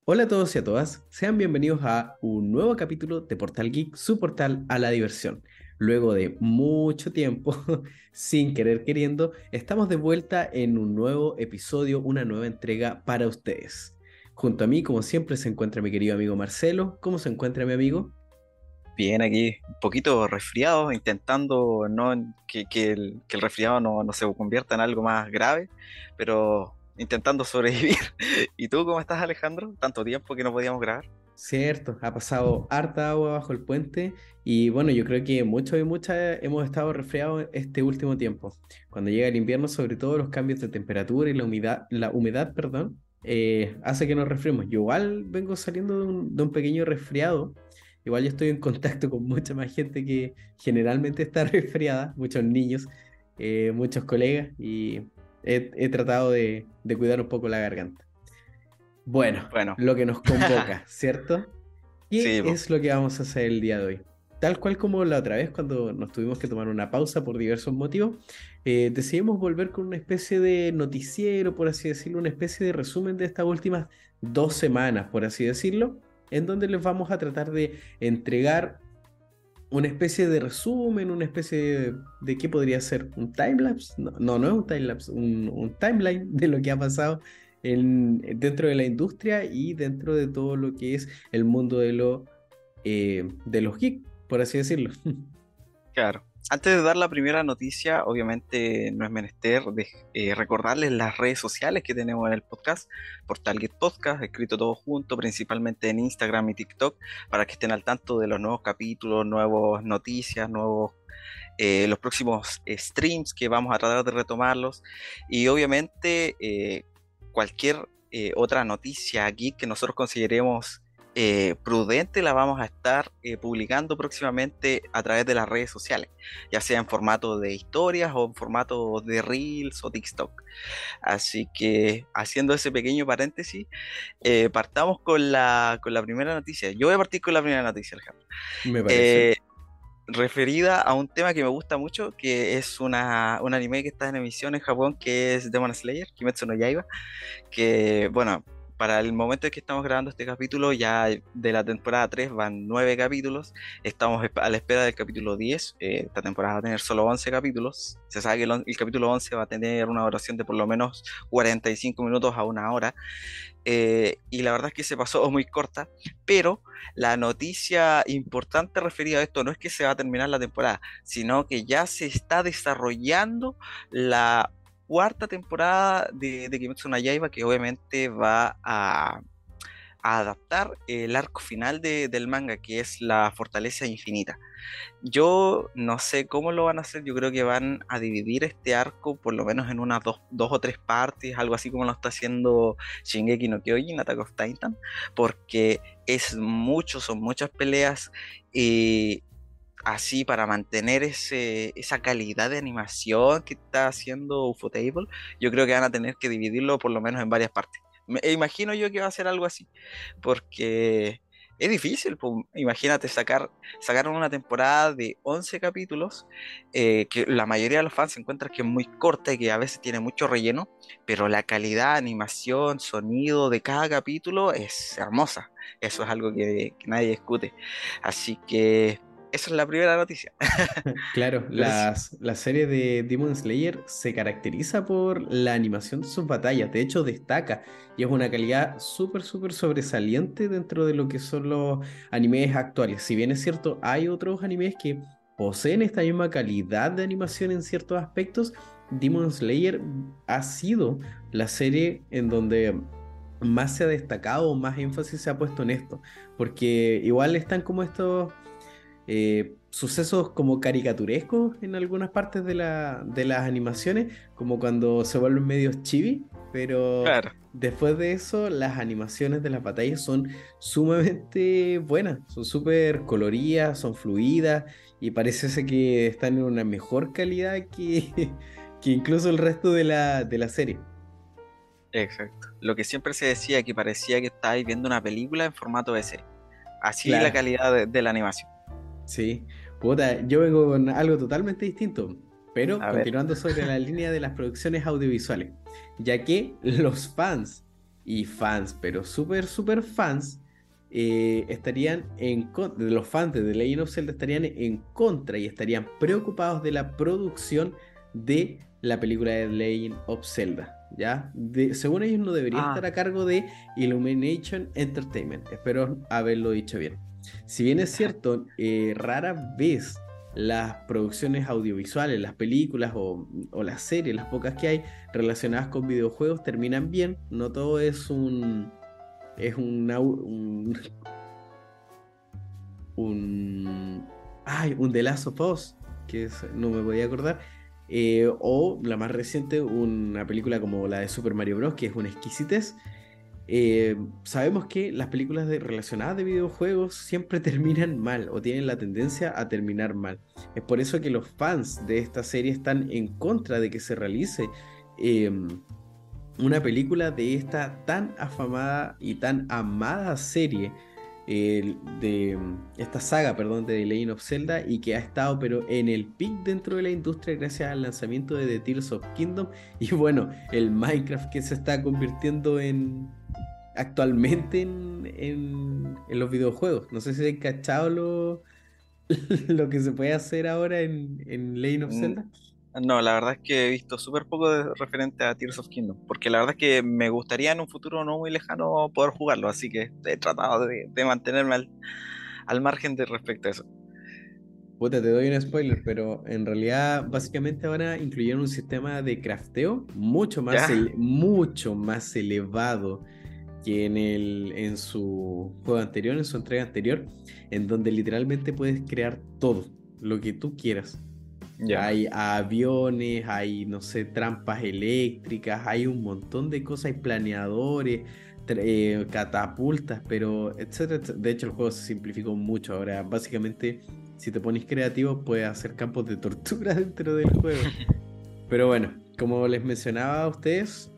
Hola a todos y a todas, sean bienvenidos a un nuevo capítulo de Portal Geek, su portal a la diversión. Luego de mucho tiempo, sin querer queriendo, estamos de vuelta en un nuevo episodio, una nueva entrega para ustedes. Junto a mí, como siempre, se encuentra mi querido amigo Marcelo. ¿Cómo se encuentra mi amigo? Bien, aquí un poquito resfriado, intentando que el resfriado no se convierta en algo más grave, pero intentando sobrevivir. ¿Y tú cómo estás, Alejandro? Tanto tiempo que no podíamos grabar. Cierto, ha pasado harta agua bajo el puente y bueno, yo creo que muchos y muchas hemos estado resfriados este último tiempo. Cuando llega el invierno, sobre todo los cambios de temperatura y la humedad, perdón, hace que nos resfriemos. Yo igual vengo saliendo de un pequeño resfriado, igual yo estoy en contacto con mucha más gente que generalmente está resfriada, muchos niños, muchos colegas y he tratado de cuidar un poco la garganta. Bueno, Bueno, lo que nos convoca, ¿cierto? ¿Qué sí, po. es lo que vamos a hacer el día de hoy? Tal cual como la otra vez, cuando nos tuvimos que tomar una pausa por diversos motivos, decidimos volver con una especie de noticiero, por así decirlo, una especie de resumen de estas últimas 2 semanas, por así decirlo, en donde les vamos a tratar de entregar una especie de resumen, una especie de ¿qué podría ser? ¿Un timelapse? No, no es un timelapse, un timeline de lo que ha pasado dentro de la industria y dentro de todo lo que es el mundo de los geeks, por así decirlo. Claro. Antes de dar la primera noticia, obviamente no es menester recordarles las redes sociales que tenemos en el podcast, Portal Geek Podcast, escrito todo junto, principalmente en Instagram y TikTok, para que estén al tanto de los nuevos capítulos, nuevas noticias, los próximos streams que vamos a tratar de retomarlos y obviamente cualquier otra noticia geek que nosotros consideremos prudente la vamos a estar publicando próximamente a través de las redes sociales, ya sea en formato de historias o en formato de Reels o TikTok. Así que haciendo ese pequeño paréntesis, partamos con la primera noticia. Yo voy a partir con la primera noticia, Alejandro. Me parece. Eh, Referida a un tema que me gusta mucho, que es un anime que está en emisión en Japón, que es Demon Slayer, Kimetsu no Yaiba, que, bueno, para el momento en que estamos grabando este capítulo, ya de la temporada 3 van 9 capítulos, estamos a la espera del capítulo 10, esta temporada va a tener solo 11 capítulos, se sabe que el capítulo 11 va a tener una duración de por lo menos 45 minutos a una hora, y la verdad es que se pasó muy corta, pero la noticia importante referida a esto no es que se va a terminar la temporada, sino que ya se está desarrollando la cuarta temporada de Kimetsu no Yaiba, que obviamente va a adaptar el arco final del manga, que es la Fortaleza Infinita. Yo no sé cómo lo van a hacer, yo creo que van a dividir este arco por lo menos en unas dos o tres partes, algo así como lo está haciendo Shingeki no Kyojin, Attack of Titan, porque es mucho, son muchas peleas y así para mantener esa calidad de animación que está haciendo Ufotable, yo creo que van a tener que dividirlo por lo menos en varias partes. Imagino yo que va a ser algo así, porque es difícil, pues, imagínate sacaron una temporada de 11 capítulos, que la mayoría de los fans se encuentran que es muy corta y que a veces tiene mucho relleno, pero la calidad, animación, sonido de cada capítulo es hermosa. Eso es algo que nadie discute. Así que esa es la primera noticia. Claro, Pero sí, la serie de Demon Slayer se caracteriza por la animación de sus batallas, de hecho destaca y es una calidad súper, súper sobresaliente dentro de lo que son los animes actuales. Si bien es cierto, hay otros animes que poseen esta misma calidad de animación en ciertos aspectos, Demon Slayer ha sido la serie en donde más se ha destacado, más énfasis se ha puesto en esto, porque igual están como estos sucesos como caricaturescos en algunas partes de las animaciones, como cuando se vuelven medios chibi, pero claro, después de eso las animaciones de las batallas son sumamente buenas, son súper coloridas, son fluidas y parece ser que están en una mejor calidad que incluso el resto de la serie. exacto. Lo que siempre se decía que parecía que estabais viendo una película en formato de serie. Así la Claro. calidad de la animación. Sí, puta, yo vengo con algo totalmente distinto, pero A ver, continuando sobre la línea de las producciones audiovisuales, ya que los fans y fans, pero súper, súper fans, estarían de los fans de The Legend of Zelda estarían en contra y estarían preocupados de la producción de la película de The Legend of Zelda. ¿Ya? Según ellos no debería estar Ah, a cargo de Illumination Entertainment. Espero haberlo dicho bien. Si bien es cierto, rara vez las producciones audiovisuales, las películas o las series, las pocas que hay relacionadas con videojuegos terminan bien. No todo es un The Last of Us, no me podía acordar. O la más reciente, una película como la de Super Mario Bros., que es una exquisitez. Sabemos que las películas relacionadas de videojuegos siempre terminan mal o tienen la tendencia a terminar mal. Es por eso que los fans de esta serie están en contra de que se realice eh, una película de esta tan afamada y tan amada serie de esta saga, perdón, de The Legend of Zelda y que ha estado pero en el pic dentro de la industria gracias al lanzamiento de The Tears of Kingdom y bueno, el Minecraft que se está convirtiendo actualmente en los videojuegos. No sé si has cachado lo que se puede hacer ahora en Legend of mm, Zelda. no, la verdad es que he visto súper poco de referente a Tears of Kingdom, porque la verdad es que me gustaría en un futuro no muy lejano poder jugarlo, así que he tratado de mantenerme al margen de respecto a eso. Puta, te doy un spoiler, pero en realidad básicamente ahora incluyeron un sistema de crafteo ¿Ya? mucho más elevado que en su juego anterior, en su entrega anterior, en donde literalmente puedes crear todo, lo que tú quieras. Ya. Hay aviones, hay, no sé, trampas eléctricas, hay un montón de cosas, hay planeadores, catapultas, pero etcétera, etcétera. De hecho, el juego se simplificó mucho. Ahora, básicamente, si te pones creativo, puedes hacer campos de tortura dentro del juego. Pero bueno, como les mencionaba a ustedes,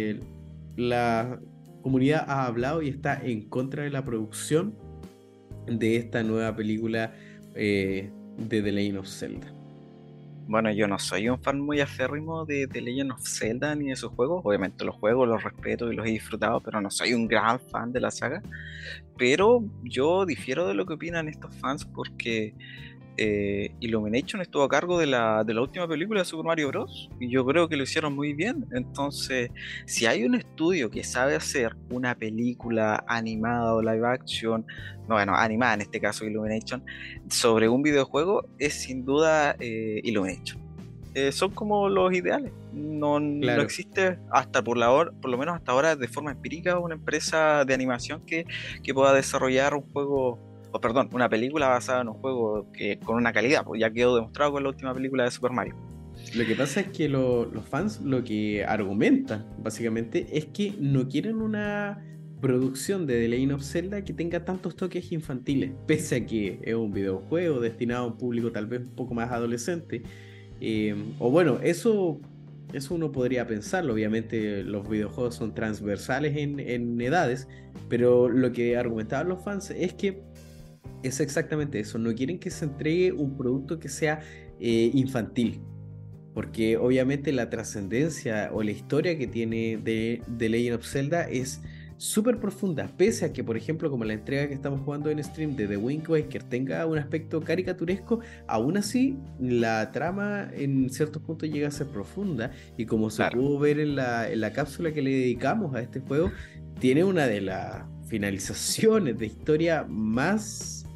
la comunidad ha hablado y está en contra de la producción de esta nueva película de The Legend of Zelda. Bueno, yo no soy un fan muy aférrimo de Legend of Zelda ni de sus juegos. Obviamente los juegos los respeto y los he disfrutado, pero no soy un gran fan de la saga. Pero yo difiero de lo que opinan estos fans porque Illumination estuvo a cargo de la última película de Super Mario Bros. Y yo creo que lo hicieron muy bien. Entonces, si hay un estudio que sabe hacer una película animada o live action, no, bueno, animada en este caso Illumination, sobre un videojuego, es sin duda Illumination. Son como los ideales. No, no Claro. existe hasta por lo menos hasta ahora de forma empírica una empresa de animación que pueda desarrollar un juego, o perdón, una película basada en un juego que con una calidad, pues ya quedó demostrado con la última película de Super Mario. Lo que pasa es que los fans lo que argumentan básicamente es que no quieren una producción de The Legend of Zelda que tenga tantos toques infantiles, pese a que es un videojuego destinado a un público tal vez un poco más adolescente. O bueno, eso uno podría pensarlo, obviamente los videojuegos son transversales en edades, pero lo que argumentaban los fans es que es exactamente eso, no quieren que se entregue un producto que sea infantil porque obviamente la trascendencia o la historia que tiene de Legend of Zelda es súper profunda, pese a que, por ejemplo, como la entrega que estamos jugando en stream de The Wind Waker tenga un aspecto caricaturesco, aún así la trama en ciertos puntos llega a ser profunda y como se Claro. pudo ver en la cápsula que le dedicamos a este juego, tiene una de las finalizaciones de historia más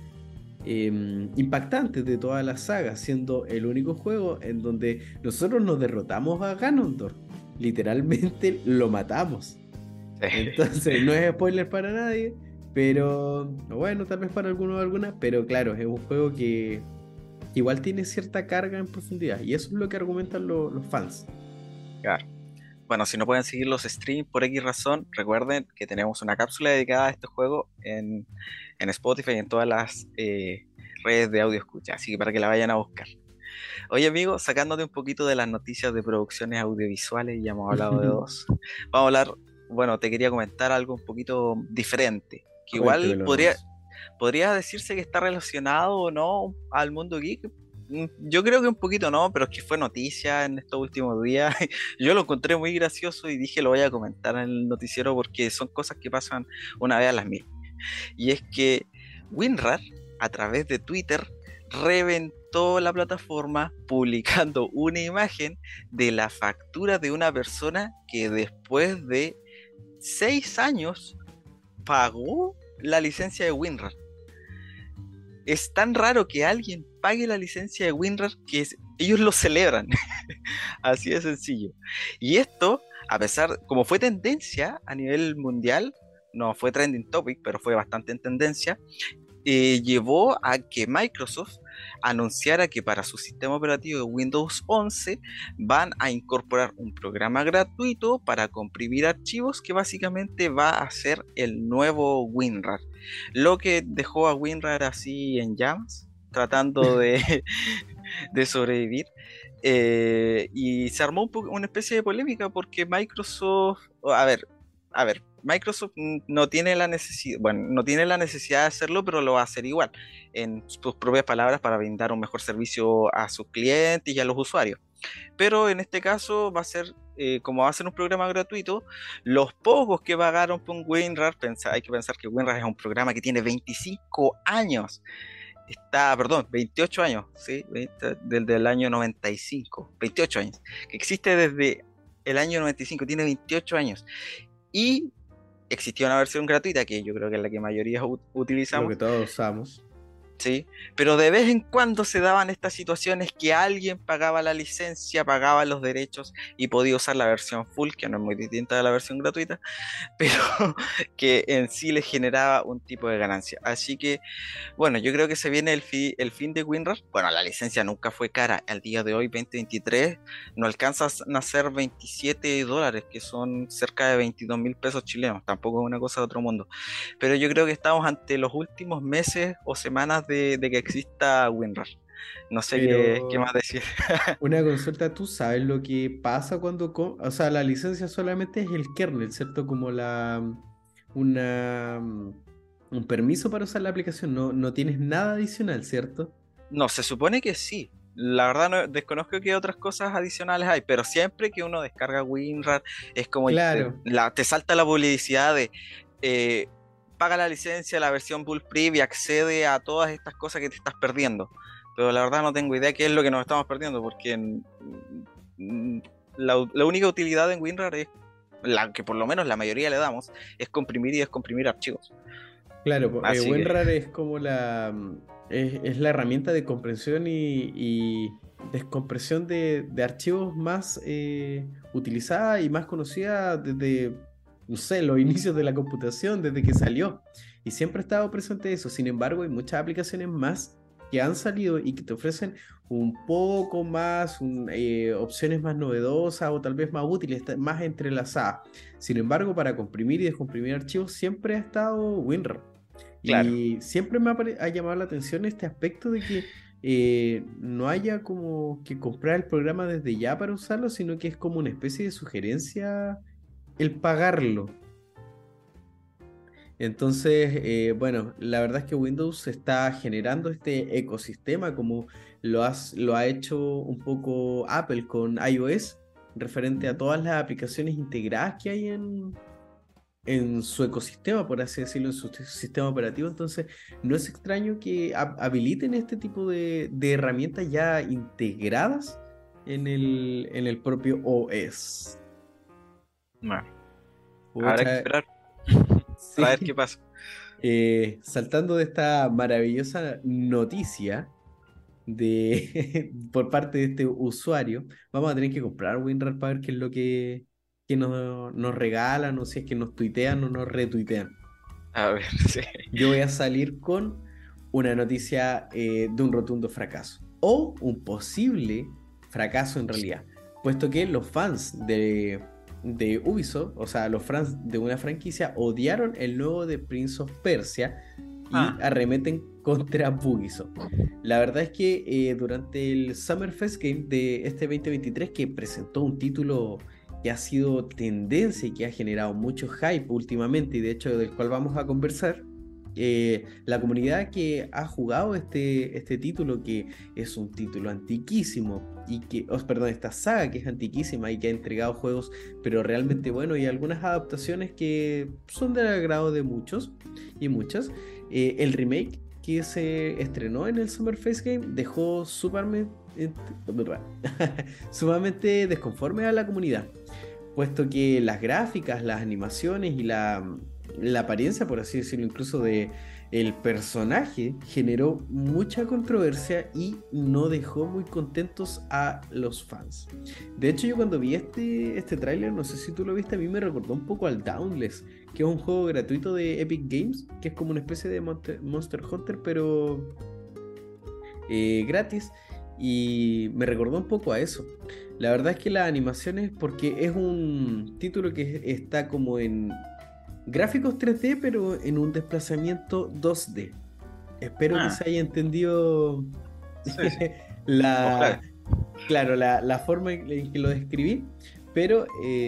impactantes de toda la saga, siendo el único juego en donde nosotros nos derrotamos a Ganondorf. Literalmente lo matamos. Sí. Entonces, no es spoiler para nadie, pero bueno, tal vez para algunos o algunas, pero claro, es un juego que igual tiene cierta carga en profundidad y eso es lo que argumentan los fans. Claro. Bueno, si no pueden seguir los streams por X razón, recuerden que tenemos una cápsula dedicada a este juego en Spotify y en todas las redes de audio escucha, así que para que la vayan a buscar. Oye, amigo, sacándote un poquito de las noticias de producciones audiovisuales, ya hemos hablado de dos, vamos a hablar, bueno, te quería comentar algo un poquito diferente, que igual Cuéntemelo nomás. podría decirse que está relacionado o no al mundo geek, Yo creo que un poquito no, pero es que fue noticia en estos últimos días. Yo lo encontré muy gracioso y dije lo voy a comentar en el noticiero porque son cosas que pasan una vez a las mil. Y es que WinRAR, a través de Twitter, reventó la plataforma publicando una imagen de la factura de una persona que después de 6 años pagó la licencia de WinRAR. Es tan raro que alguien pague la licencia de WinRAR que ellos lo celebran. Así de sencillo. Y esto, a pesar, como fue tendencia a nivel mundial, no fue trending topic, pero fue bastante en tendencia, llevó a que Microsoft anunciara que para su sistema operativo de Windows 11 van a incorporar un programa gratuito para comprimir archivos que básicamente va a ser el nuevo WinRAR, lo que dejó a WinRAR así en llamas, tratando de sobrevivir. Y se armó una especie de polémica porque Microsoft, a ver, Microsoft no tiene la necesidad, bueno, no tiene la necesidad de hacerlo, pero lo va a hacer igual, en sus propias palabras, para brindar un mejor servicio a sus clientes y a los usuarios. Pero en este caso va a ser, como va a ser un programa gratuito, los pocos que pagaron por WinRAR, hay que pensar que WinRAR es un programa que tiene 25 años, perdón, 28 años, ¿sí? Desde el año 95, 28 años, que existe desde el año 95, tiene 28 años. Y existía una versión gratuita, que yo creo que es la que mayoría Lo utilizamos, que todos usamos. ¿sí? Pero de vez en cuando se daban estas situaciones que alguien pagaba la licencia, pagaba los derechos y podía usar la versión full, que no es muy distinta de la versión gratuita, pero que en sí le generaba un tipo de ganancia. Así que, bueno, yo creo que se viene el fin de WinRAR. Bueno, la licencia nunca fue cara. Al día de hoy, 2023, no alcanza a ser $27, que son cerca de 22.000 pesos chilenos. Tampoco es una cosa de otro mundo. Pero yo creo que estamos ante los últimos meses o semanas de que exista WinRAR. No sé qué más Pero decir. una consulta, ¿tú sabes lo que pasa cuando... O sea, la licencia solamente es el kernel, ¿cierto? Como una, un permiso para usar la aplicación. No, no tienes nada adicional, ¿cierto? No, se supone que sí. La verdad no, desconozco qué otras cosas adicionales hay, pero siempre que uno descarga WinRAR es como Claro, te salta la publicidad de eh, paga la licencia, la versión Bullproof y accede a todas estas cosas que te estás perdiendo. Pero la verdad no tengo idea qué es lo que nos estamos perdiendo, porque mm, la única utilidad en WinRAR es la que por lo menos la mayoría le damos, es comprimir y descomprimir archivos. claro. Así que, WinRAR es como es la herramienta de comprensión y descompresión de archivos más utilizada y más conocida desde, no sé, los inicios de la computación, desde que salió. Y siempre ha estado presente eso. Sin embargo, hay muchas aplicaciones más que han salido y que te ofrecen un poco más, opciones más novedosas o tal vez más útiles, más entrelazadas. Sin embargo, para comprimir y descomprimir archivos siempre ha estado WinRAR. claro. Y siempre ha llamado la atención este aspecto de que no haya como que comprar el programa desde ya para usarlo, sino que es como una especie de sugerencia el pagarlo. Entonces, bueno, la verdad es que Windows está generando este ecosistema como lo ha hecho un poco Apple con iOS, referente a todas las aplicaciones integradas que hay en su ecosistema, por así decirlo, en su sistema operativo. Entonces, no es extraño que habiliten este tipo de herramientas ya integradas en el propio OS. Bueno, habrá que Pucha, esperar para ver qué sí. pasa. Saltando de esta maravillosa noticia por parte de este usuario, vamos a tener que comprar WinRAR para ver qué es lo que nos regalan o si es que nos tuitean o nos retuitean. A ver, sí. Yo voy a salir con una noticia de un rotundo fracaso o un posible fracaso en realidad, puesto que los fans de Ubisoft, o sea, los fans de una franquicia, odiaron el nuevo de Prince of Persia y Ah, arremeten contra Ubisoft. La verdad es que durante el Summer Fest Game de este 2023, que presentó un título que ha sido tendencia y que ha generado mucho hype últimamente, y de hecho del cual vamos a conversar, la comunidad que ha jugado este título, que es un título antiquísimo, y que, perdón, esta saga que es antiquísima y que ha entregado juegos, pero realmente buenos y algunas adaptaciones que son del agrado de muchos y muchas. El remake que se estrenó en el Summer Face Game dejó sumamente desconforme a la comunidad, puesto que las gráficas, las animaciones y la apariencia, por así decirlo, incluso de el personaje, generó mucha controversia y no dejó muy contentos a los fans. De hecho, yo cuando vi este tráiler, no sé si tú lo viste, a mí me recordó un poco al Dauntless, que es un juego gratuito de Epic Games, que es como una especie de Monster Hunter, pero gratis, y me recordó un poco a eso. La verdad es que las animaciones, porque es un título que está como en gráficos 3D, pero en un desplazamiento 2D. Espero que Ah, se haya entendido sí, sí. Ojalá. la, claro, la forma en que lo describí, pero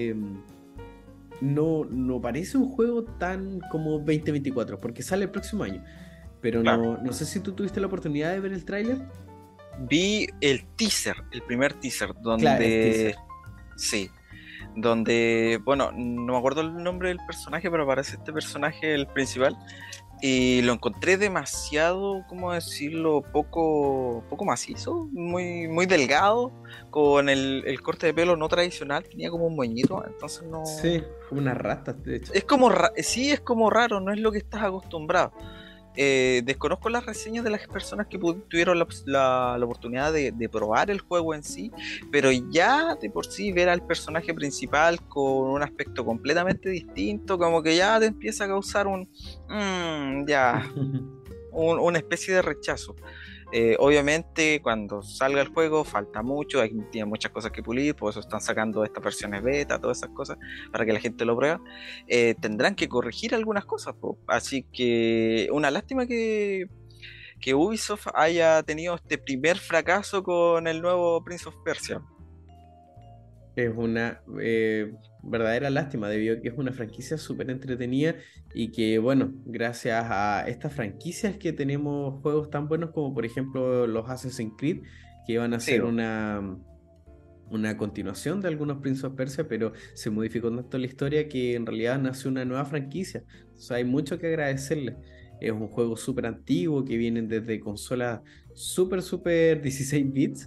no parece un juego tan como 2024, porque sale el próximo año. Pero Claro. no sé si tú tuviste la oportunidad de ver el tráiler. Vi el teaser, el primer teaser, Claro, el teaser. donde sí, donde, bueno, no me acuerdo el nombre del personaje, pero aparece este personaje, el principal, y lo encontré demasiado, ¿cómo decirlo? Poco macizo, muy delgado, con el corte de pelo no tradicional, tenía como un moñito, entonces no... Sí, como unas ratas, de hecho. Es como, sí, es como raro, no es lo que estás acostumbrado. Desconozco las reseñas de las personas que tuvieron la oportunidad de probar el juego en sí, pero ya de por sí ver al personaje principal con un aspecto completamente distinto, como que ya te empieza a causar ya, una especie de rechazo. Obviamente cuando salga el juego falta mucho, tiene muchas cosas que pulir, por eso están sacando estas versiones beta, todas esas cosas, para que la gente lo pruebe. Tendrán que corregir algunas cosas, po. Así que una lástima que Ubisoft haya tenido este primer fracaso con el nuevo Prince of Persia. Es una verdadera lástima, debido a que es una franquicia súper entretenida y que, bueno, gracias a estas franquicias que tenemos juegos tan buenos como, por ejemplo, los Assassin's Creed, que iban a Sí, ser po, una continuación de algunos Prince of Persia, pero se modificó tanto la historia que en realidad nació una nueva franquicia. O sea, hay mucho que agradecerle. Es un juego súper antiguo que vienen desde consolas súper 16 bits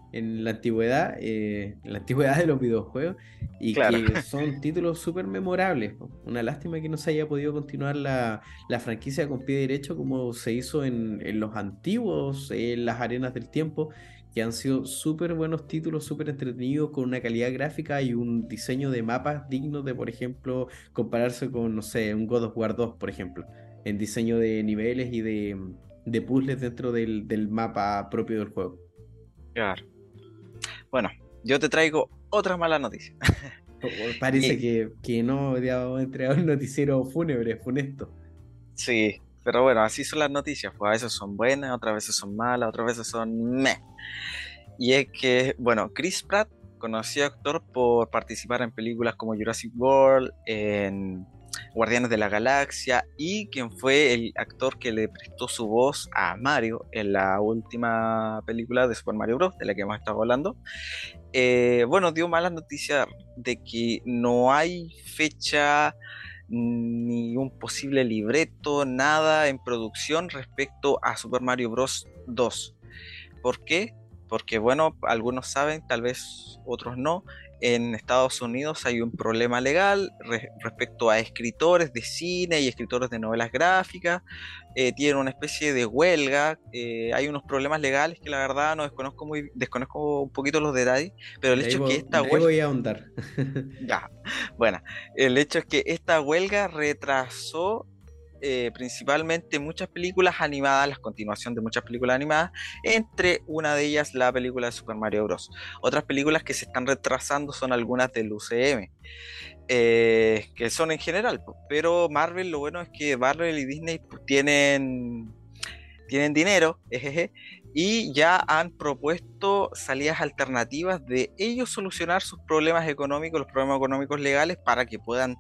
en la antigüedad de los videojuegos, y claro. que son títulos súper memorables, po. Una lástima que no se haya podido continuar la franquicia con pie derecho como se hizo en los antiguos, en las arenas del tiempo, que han sido súper buenos títulos, súper entretenidos, con una calidad gráfica y un diseño de mapas dignos de, por ejemplo, compararse con, no sé, un God of War 2, por ejemplo, en diseño de niveles y de puzzles dentro del mapa propio del juego. Claro. Bueno, yo te traigo otra mala noticia. Parece que no, ya vamos a entregar un noticiero fúnebre, funesto. Sí, pero bueno, así son las noticias, pues a veces son buenas, otras veces son malas, otras veces son meh. Y es que, bueno, Chris Pratt, conocido actor por participar en películas como Jurassic World, en Guardianes de la Galaxia, y quien fue el actor que le prestó su voz a Mario en la última película de Super Mario Bros., de la que hemos estado hablando, bueno, dio malas noticias de que no hay fecha ni un posible libreto, nada en producción respecto a Super Mario Bros. 2. ¿Por qué? Porque, bueno, algunos saben, tal vez otros no. En Estados Unidos hay un problema legal respecto a escritores de cine y escritores de novelas gráficas. Tienen una especie de huelga. Hay unos problemas legales que la verdad no desconozco un poquito los detalles, pero el hecho es que esta De ahí huelga, voy a ahondar. ya, bueno, el hecho es que esta huelga retrasó principalmente muchas películas animadas, la continuación de muchas películas animadas, entre una de ellas la película de Super Mario Bros. Otras películas que se están retrasando son algunas del UCM, que son en general, pues, pero Marvel, lo bueno es que Marvel y Disney pues, tienen dinero, jejeje, y ya han propuesto salidas alternativas de ellos solucionar sus problemas económicos, los problemas económicos legales, para que puedan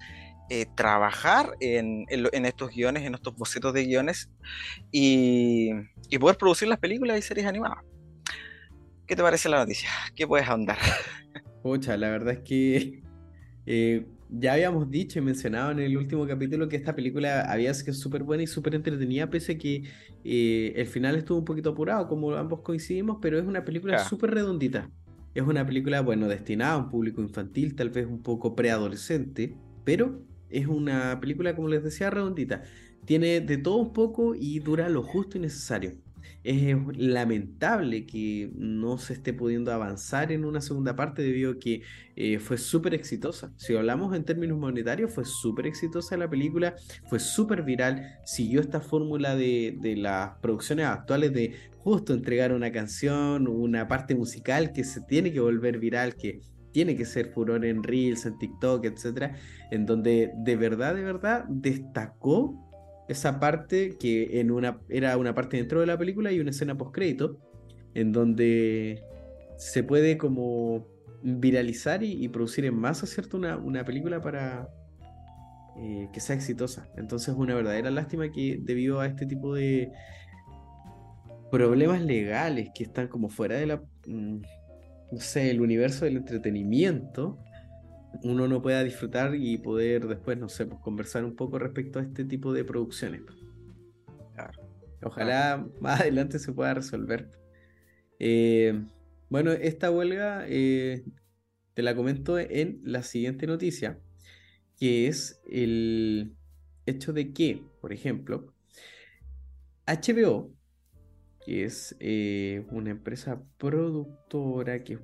trabajar en estos guiones, en estos bocetos de guiones y, y poder producir las películas y series animadas. ¿Qué te parece la noticia? ¿Qué puedes ahondar? Pucha, la verdad es que ya habíamos dicho y mencionado en el último capítulo que esta película había sido súper buena y súper entretenida, pese a que el final estuvo un poquito apurado, como ambos coincidimos, pero es una película Claro, súper redondita. Es una película, bueno, destinada a un público infantil, tal vez un poco preadolescente, pero es una película, como les decía, redondita. Tiene de todo un poco y dura lo justo y necesario. Es lamentable que no se esté pudiendo avanzar en una segunda parte debido a que fue súper exitosa. Si hablamos en términos monetarios, fue súper exitosa la película, fue súper viral, siguió esta fórmula de las producciones actuales de justo entregar una canción, una parte musical que se tiene que volver viral, que tiene que ser furor en Reels, en TikTok, etcétera, en donde de verdad destacó esa parte que era una parte dentro de la película y una escena postcrédito, en donde se puede como viralizar y producir en masa, ¿cierto? Una película para que sea exitosa. Entonces es una verdadera lástima que debido a este tipo de problemas legales que están como fuera de no sé, el universo del entretenimiento, uno no pueda disfrutar y poder después, no sé, pues conversar un poco respecto a este tipo de producciones. claro, claro. Ojalá más adelante se pueda resolver. Eh, bueno, esta huelga te la comento en la siguiente noticia, que es el hecho de que, por ejemplo, HBO, que es una empresa productora, que es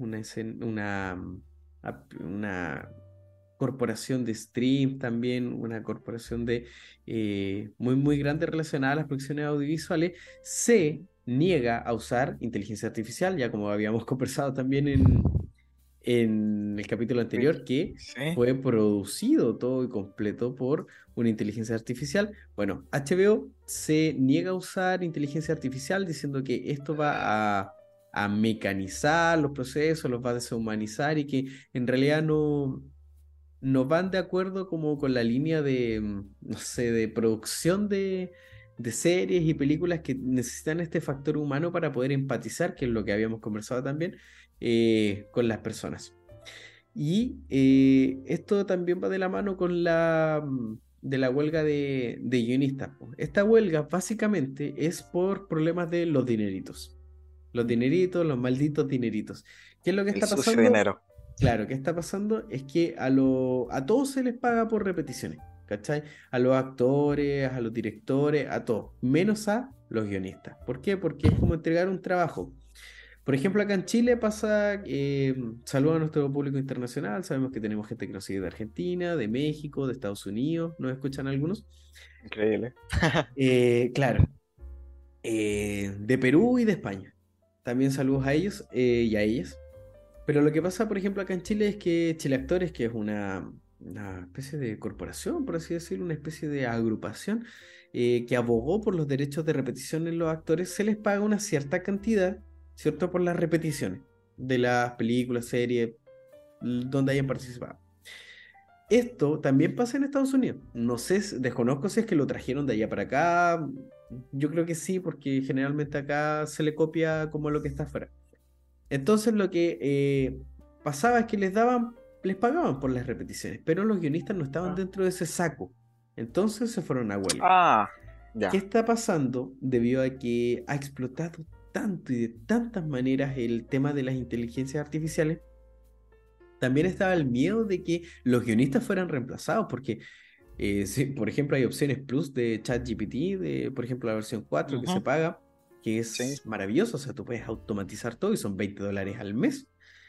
una corporación de stream también, una corporación de muy, muy grande relacionada a las producciones audiovisuales, se niega a usar inteligencia artificial, ya como habíamos conversado también en el capítulo anterior, que Sí. fue producido todo y completo por una inteligencia artificial. Bueno, HBO se niega a usar inteligencia artificial diciendo que esto va a mecanizar los procesos, los va a deshumanizar y que en realidad no van de acuerdo como con la línea de, no sé, de producción de series y películas que necesitan este factor humano para poder empatizar, que es lo que habíamos conversado también, con las personas. Y esto también va de la mano con de la huelga de guionistas, po. Esta huelga básicamente es por problemas de los dineritos. Los dineritos, los malditos dineritos. ¿Qué es lo que El está sucio pasando? dinero. Claro, ¿qué está pasando? Es que a todos se les paga por repeticiones, ¿cachai? A los actores, a los directores, a todos, menos a los guionistas. ¿Por qué? Porque es como entregar un trabajo. Por ejemplo, acá en Chile pasa, saludo a nuestro público internacional, sabemos que tenemos gente que nos sigue de Argentina, de México, de Estados Unidos, nos escuchan algunos. Increíble. Claro, de Perú y de España. También saludos a ellos y a ellas. Pero lo que pasa, por ejemplo, acá en Chile es que Chile Actores, que es una especie de corporación, por así decirlo, una especie de agrupación que abogó por los derechos de repetición en los actores, se les paga una cierta cantidad, ¿cierto? Por las repeticiones de las películas, series, donde hayan participado. Esto también pasa en Estados Unidos. No sé, desconozco si es que lo trajeron de allá para acá. Yo creo que sí, porque generalmente acá se le copia como lo que está afuera. Entonces lo que pasaba es que les pagaban por las repeticiones, pero los guionistas no estaban Ah, dentro de ese saco. Entonces se fueron a huelga. ah, ¿Qué ya. está pasando debido a que ha explotado tanto y de tantas maneras el tema de las inteligencias artificiales? También estaba el miedo de que los guionistas fueran reemplazados, porque sí, por ejemplo, hay opciones plus de ChatGPT, por ejemplo, la versión 4 que se Ujú. paga, que Sí, es maravilloso, o sea, tú puedes automatizar todo y son $20 al mes.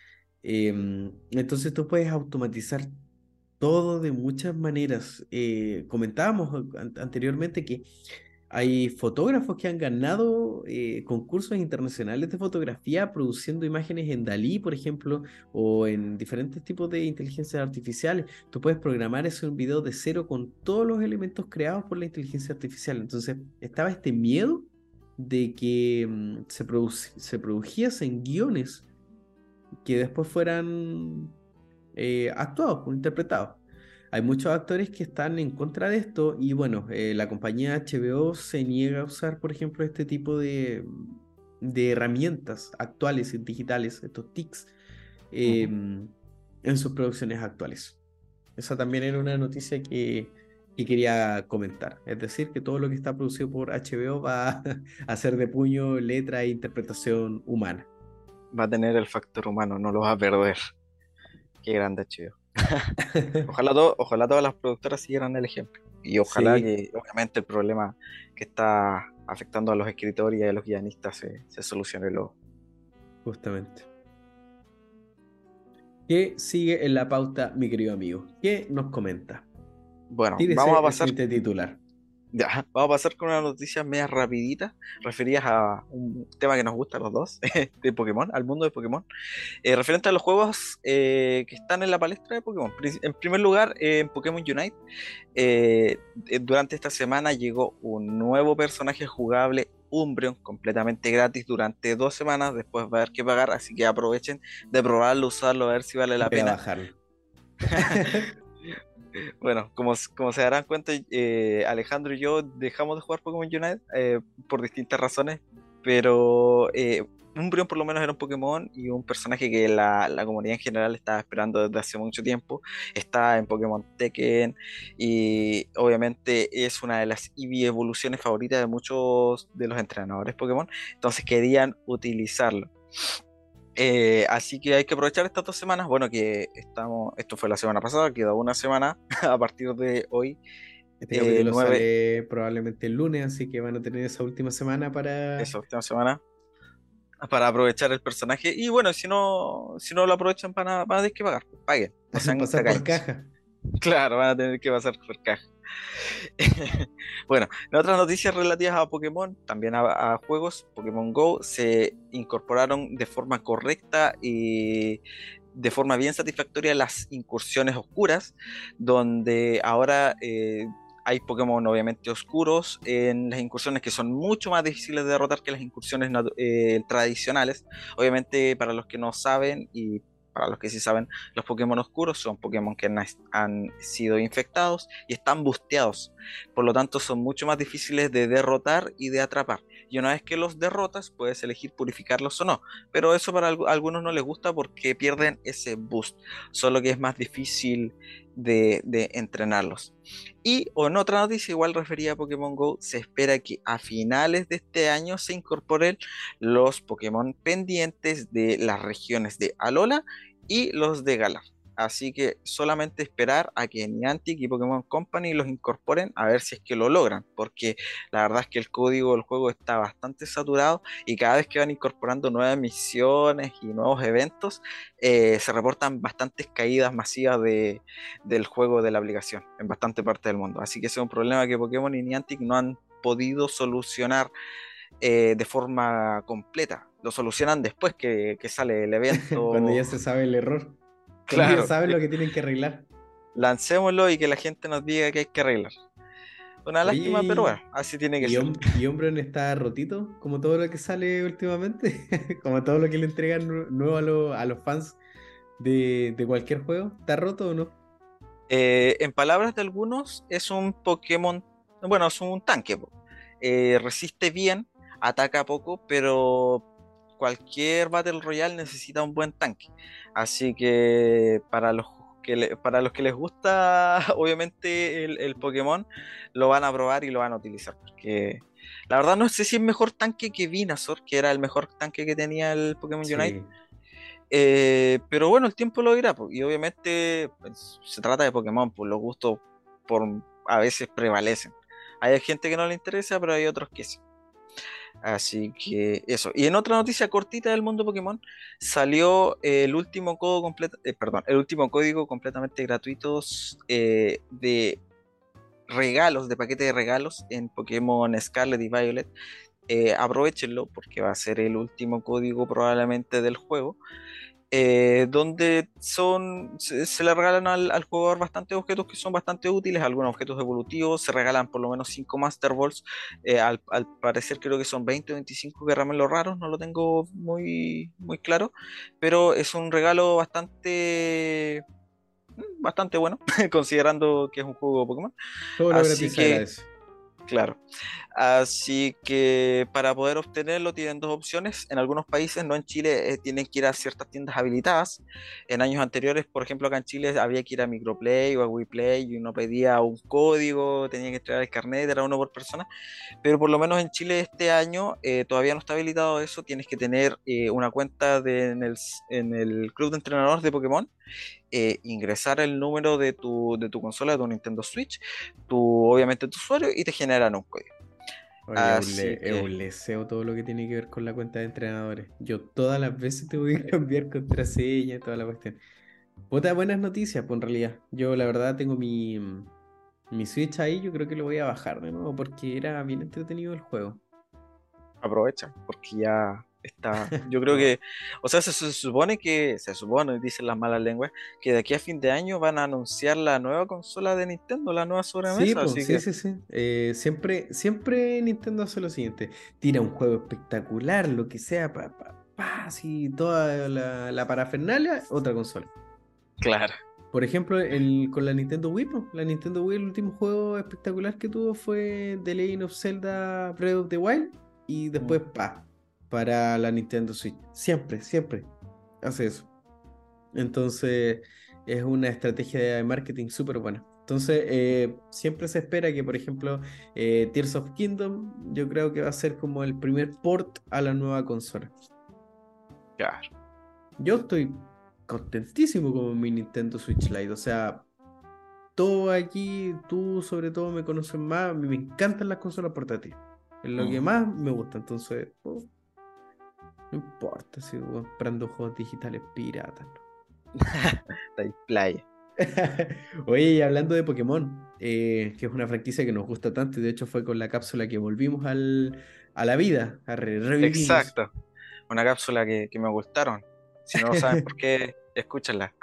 Entonces tú puedes automatizar todo de muchas maneras. Comentábamos anteriormente que hay fotógrafos que han ganado concursos internacionales de fotografía produciendo imágenes en Dalí, por ejemplo, o en diferentes tipos de inteligencias artificiales. Tú puedes programar eso en un video de cero con todos los elementos creados por la inteligencia artificial. Entonces estaba este miedo de que se produjesen guiones que después fueran actuados o interpretados. hay muchos actores que están en contra de esto y bueno, la compañía HBO se niega a usar, por ejemplo, este tipo de herramientas actuales y digitales, estos TICs, Ujú. en sus producciones actuales. Esa también era una noticia que quería comentar. Es decir, que todo lo que está producido por HBO va a ser de puño, letra e interpretación humana. Va a tener el factor humano, no lo va a perder. Qué grande, chido. Ojalá todas las productoras siguieran el ejemplo. Y ojalá Sí, que, obviamente, el problema que está afectando a los escritores y a los guionistas se solucione luego. justamente. ¿Qué sigue en la pauta, mi querido amigo? ¿Qué nos comenta? Bueno, Tírese el siguiente titular. ya, vamos a pasar con unas noticias medias rapiditas, referidas a un tema que nos gusta a los dos, de Pokémon, al mundo de Pokémon. Referente a los juegos que están en la palestra de Pokémon. En primer lugar, en Pokémon Unite, durante esta semana llegó un nuevo personaje jugable, Umbreon, completamente gratis durante 2 semanas. Después va a haber que pagar, así que aprovechen de probarlo, usarlo, a ver si vale la Voy a pena. bajarlo. Bueno, como se darán cuenta, Alejandro y yo dejamos de jugar Pokémon Unite por distintas razones, pero Umbreon por lo menos era un Pokémon y un personaje que la comunidad en general estaba esperando desde hace mucho tiempo. Está en Pokémon Tekken y obviamente es una de las Eevee evoluciones favoritas de muchos de los entrenadores Pokémon, entonces querían utilizarlo. Así que hay que aprovechar estas 2 semanas. Bueno, esto fue la semana pasada, queda una semana a partir de hoy, Este capítulo 9, sale probablemente el lunes, así que van a tener esa última semana para esa última semana, para aprovechar el personaje. Y bueno, si no lo aprovechan, van a tener que pagar. Pues, paguen, no sean pasar por tacaños. caja. Claro, van a tener que pasar por caja. Bueno, en otras noticias relativas a Pokémon, también a juegos, Pokémon Go se incorporaron de forma correcta y de forma bien satisfactoria las incursiones oscuras, donde ahora hay Pokémon obviamente oscuros en las incursiones que son mucho más difíciles de derrotar que las incursiones tradicionales. Obviamente, para los que no saben y para los que sí saben, los Pokémon oscuros son Pokémon que han sido infectados y están busteados. Por lo tanto, son mucho más difíciles de derrotar y de atrapar. Y una vez que los derrotas, puedes elegir purificarlos o no. Pero eso para algunos no les gusta porque pierden ese boost. Solo que es más difícil de entrenarlos. Y o en otra noticia, igual referida a Pokémon Go, se espera que a finales de este año se incorporen los Pokémon pendientes de las regiones de Alola y los de Galar. Así que solamente esperar a que Niantic y Pokémon Company los incorporen a ver si es que lo logran, porque la verdad es que el código del juego está bastante saturado y cada vez que van incorporando nuevas misiones y nuevos eventos, se reportan bastantes caídas masivas del juego de la aplicación en bastante parte del mundo. Así que ese es un problema que Pokémon y Niantic no han podido solucionar de forma completa. Lo solucionan después que sale el Cuando evento. ya se sabe el error. Cuando ya Claro, saben lo que tienen que arreglar. lancémoslo y que la gente nos diga que hay que arreglar. Una Oye, lástima, pero bueno, así tiene que ser. y Umbreon está rotito, como todo lo que sale últimamente, como todo lo que le entregan nuevo a los fans de cualquier juego. ¿Está roto o no? En palabras de algunos, es un Pokémon, bueno, es un tanque. Po. Resiste bien, ataca poco, pero cualquier Battle Royale necesita un buen tanque. Así que para los que les gusta, obviamente, el Pokémon, lo van a probar y lo van a utilizar. Porque la verdad no sé si es mejor tanque que Venusaur, que era el mejor tanque que tenía el Pokémon Unite. Sí, Pero bueno, el tiempo lo dirá, po, y obviamente pues, se trata de Pokémon, pues los gustos por, a veces prevalecen. Hay gente que no le interesa, pero hay otros que sí. Así que eso. Y en otra noticia cortita del mundo Pokémon, salió el último código completamente gratuito de regalos, de paquete de regalos en Pokémon Scarlet y Violet. Aprovechenlo porque va a ser el último código probablemente del juego, donde se le regalan al jugador bastantes objetos que son bastante útiles, algunos objetos evolutivos, se regalan por lo menos 5 Master Balls, al parecer creo que son 20 o 25 caramelos raros, no lo tengo muy, muy claro, pero es un regalo bastante bueno, considerando que es un juego Pokémon. Todo lo Así gratis se que, agradece. claro. Así que para poder obtenerlo tienen dos opciones. En algunos países, no en Chile, tienen que ir a ciertas tiendas habilitadas. En años anteriores, por ejemplo, acá en Chile había que ir a Microplay o a WePlay y uno pedía un código, tenía que entregar el carnet, era uno por persona. Pero por lo menos en Chile este año todavía no está habilitado eso. Tienes que tener una cuenta en el club de entrenadores de Pokémon, ingresar el número de tu consola, de tu Nintendo Switch, obviamente tu usuario y te generan un código. Oye, Así es que, un leseo todo lo que tiene que ver con la cuenta de entrenadores. Yo todas las veces tengo que cambiar contraseña y toda la cuestión. Puta, buenas noticias, pues en realidad. Yo la verdad tengo mi Switch ahí, yo creo que lo voy a bajar de nuevo porque era bien entretenido el juego. aprovecha, porque ya está. Yo creo Oh. que, o sea, se supone, dicen las malas lenguas, que de aquí a fin de año van a anunciar la nueva consola de Nintendo, la nueva Sí, sobremesa, pues, así sí, que, sí, sí. Siempre Nintendo hace lo siguiente. Tira un juego espectacular, lo que sea, así, toda la parafernalia, otra consola. claro. Por ejemplo, con la Nintendo Wii, po. La Nintendo Wii, el último juego espectacular que tuvo fue The Legend of Zelda Breath of the Wild. Y Mm. después, para la Nintendo Switch. Siempre hace eso. Entonces, es una estrategia de marketing súper buena. Entonces, siempre se espera que, por ejemplo, Tears of Kingdom, yo creo que va a ser como el primer port a la nueva consola. Claro. Yo estoy contentísimo con mi Nintendo Switch Lite. O sea, todo aquí, tú sobre todo me conoces más. A mí me encantan las consolas portátiles. Es lo que Mm. más me gusta. Entonces, no importa si voy comprando juegos digitales piratas. Está ahí, playa. Oye, y hablando de Pokémon, que es una franquicia que nos gusta tanto, y de hecho fue con la cápsula que volvimos a la vida, revivimos. Exacto. Una cápsula que me gustaron. Si no lo saben por qué, escúchenla.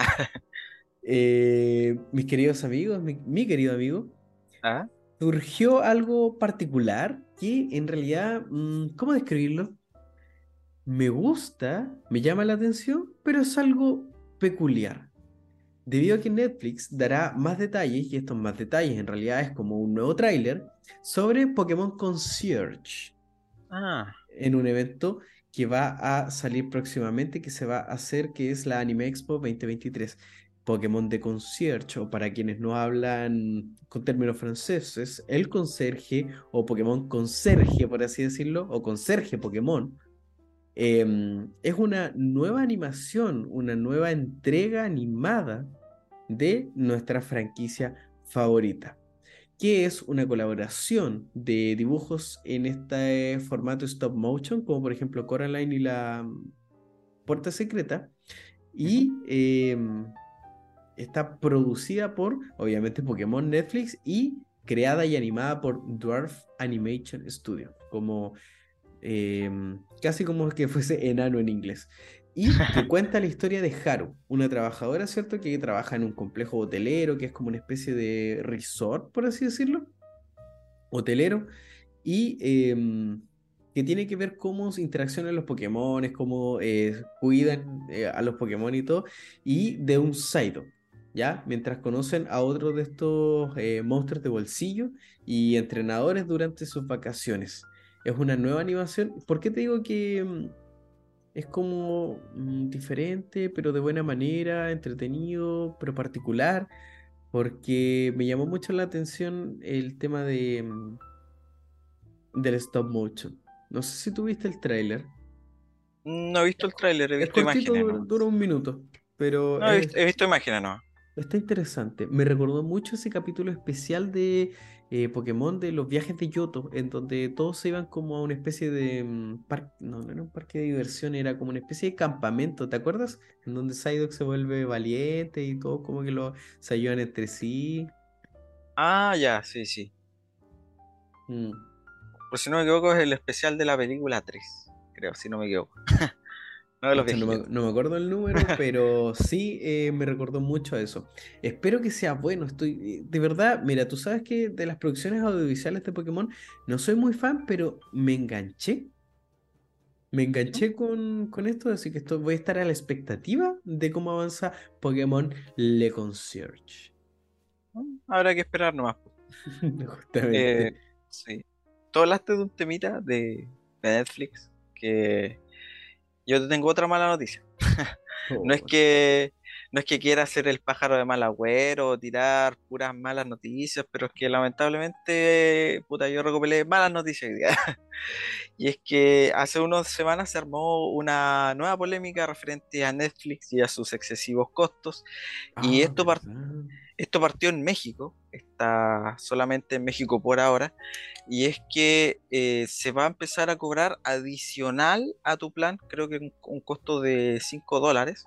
Mis queridos amigos, mi querido amigo, ¿Ah? surgió algo particular que en realidad, ¿cómo describirlo? Me gusta, me llama la atención, pero es algo peculiar. Debido a que Netflix dará más detalles, y estos más detalles en realidad es como un nuevo tráiler, sobre Pokémon Concierge, Ah, en un evento que va a salir próximamente, que se va a hacer, que es la Anime Expo 2023. Pokémon de Concierge, o para quienes no hablan con términos franceses, el conserje, o Pokémon Conserje, por así decirlo, o Conserje Pokémon, es una nueva animación, una nueva entrega animada de nuestra franquicia favorita, que es una colaboración de dibujos en este formato stop motion, como por ejemplo Coraline y la Puerta Secreta, ujú. y está producida por, obviamente, Pokémon Netflix y creada y animada por Dwarf Animation Studio, como casi como que fuese enano en inglés. Y que cuenta la historia de Haru, una trabajadora, ¿cierto? Que trabaja en un complejo hotelero, que es como una especie de resort, por así decirlo, hotelero, y que tiene que ver cómo se interaccionan los Pokémones, cómo cuidan a los Pokémon y todo, y de un Psyduck, ¿ya? Mientras conocen a otros de estos monstruos de bolsillo y entrenadores durante sus vacaciones. Es una nueva animación. ¿Por qué te digo que es como diferente, pero de buena manera, entretenido, pero particular? Porque me llamó mucho la atención el tema del stop motion. No sé si tuviste el tráiler. No he visto el tráiler, he Es visto cortito, imágenes dura nomás. un minuto, pero No, he visto imágenes nomás. está interesante. Me recordó mucho ese capítulo especial de Pokémon de los viajes de Yoto, en donde todos se iban como a una especie de parque, no, no era un parque de diversión, era como una especie de campamento, ¿te acuerdas? En donde Psyduck se vuelve valiente y todo como que se ayudan entre sí. Ah, ya, sí, sí. Mm. Por si no me equivoco, es el especial de la película 3 creo, si no me equivoco. No de los Pucha, viejitos. no me acuerdo el número, pero sí me recordó mucho a eso. Espero que sea bueno. De verdad, mira, tú sabes que de las producciones audiovisuales de Pokémon no soy muy fan, pero me enganché. Me enganché con esto, así que voy a estar a la expectativa de cómo avanza Pokémon Le Concierge. Habrá que esperar nomás. Eh, Justamente. sí. Tú hablaste de un temita de Netflix que yo te tengo otra mala noticia. No es Oh, que, no es que quiera ser el pájaro de mal agüero o tirar puras malas noticias, pero es que lamentablemente, puta, yo recopilé malas noticias hoy día. Y es que hace unas semanas se armó una nueva polémica referente a Netflix y a sus excesivos costos. Y ah, ¿verdad? esto partió en México, está solamente en México por ahora, y es que se va a empezar a cobrar adicional a tu plan, creo que un costo de $5,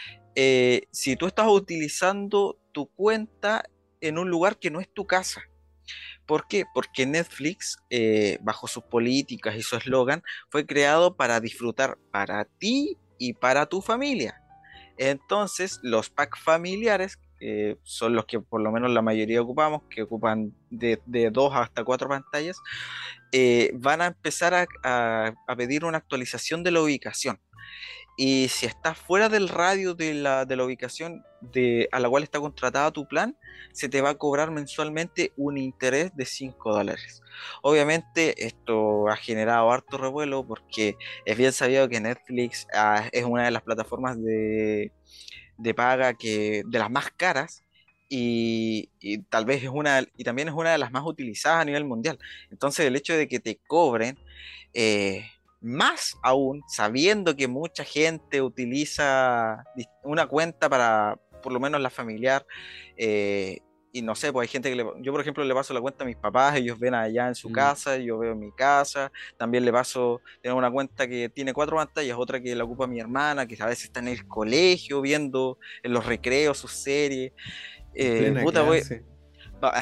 si tú estás utilizando tu cuenta en un lugar que no es tu casa. ¿Por qué? Porque Netflix, bajo sus políticas y su eslogan, fue creado para disfrutar para ti y para tu familia. Entonces, los packs familiares, que son los que por lo menos la mayoría ocupamos, que ocupan de 2 hasta 4 pantallas, van a empezar a pedir una actualización de la ubicación. Y si estás fuera del radio de la ubicación a la cual está contratada tu plan, se te va a cobrar mensualmente un interés de $5. Obviamente esto ha generado harto revuelo porque es bien sabido que Netflix es una de las plataformas de paga de las más caras y tal vez y también es una de las más utilizadas a nivel mundial. Entonces el hecho de que te cobren eh, más aún, sabiendo que mucha gente utiliza una cuenta para, por lo menos la familiar, eh, y no sé, pues hay gente yo por ejemplo le paso la cuenta a mis papás, ellos ven allá en su Mm, casa, yo veo en mi casa, también tengo una cuenta que tiene 4 pantallas, otra que la ocupa mi hermana, que a veces está en el colegio viendo en los recreos sus series, en plena puta, voy, clase. va-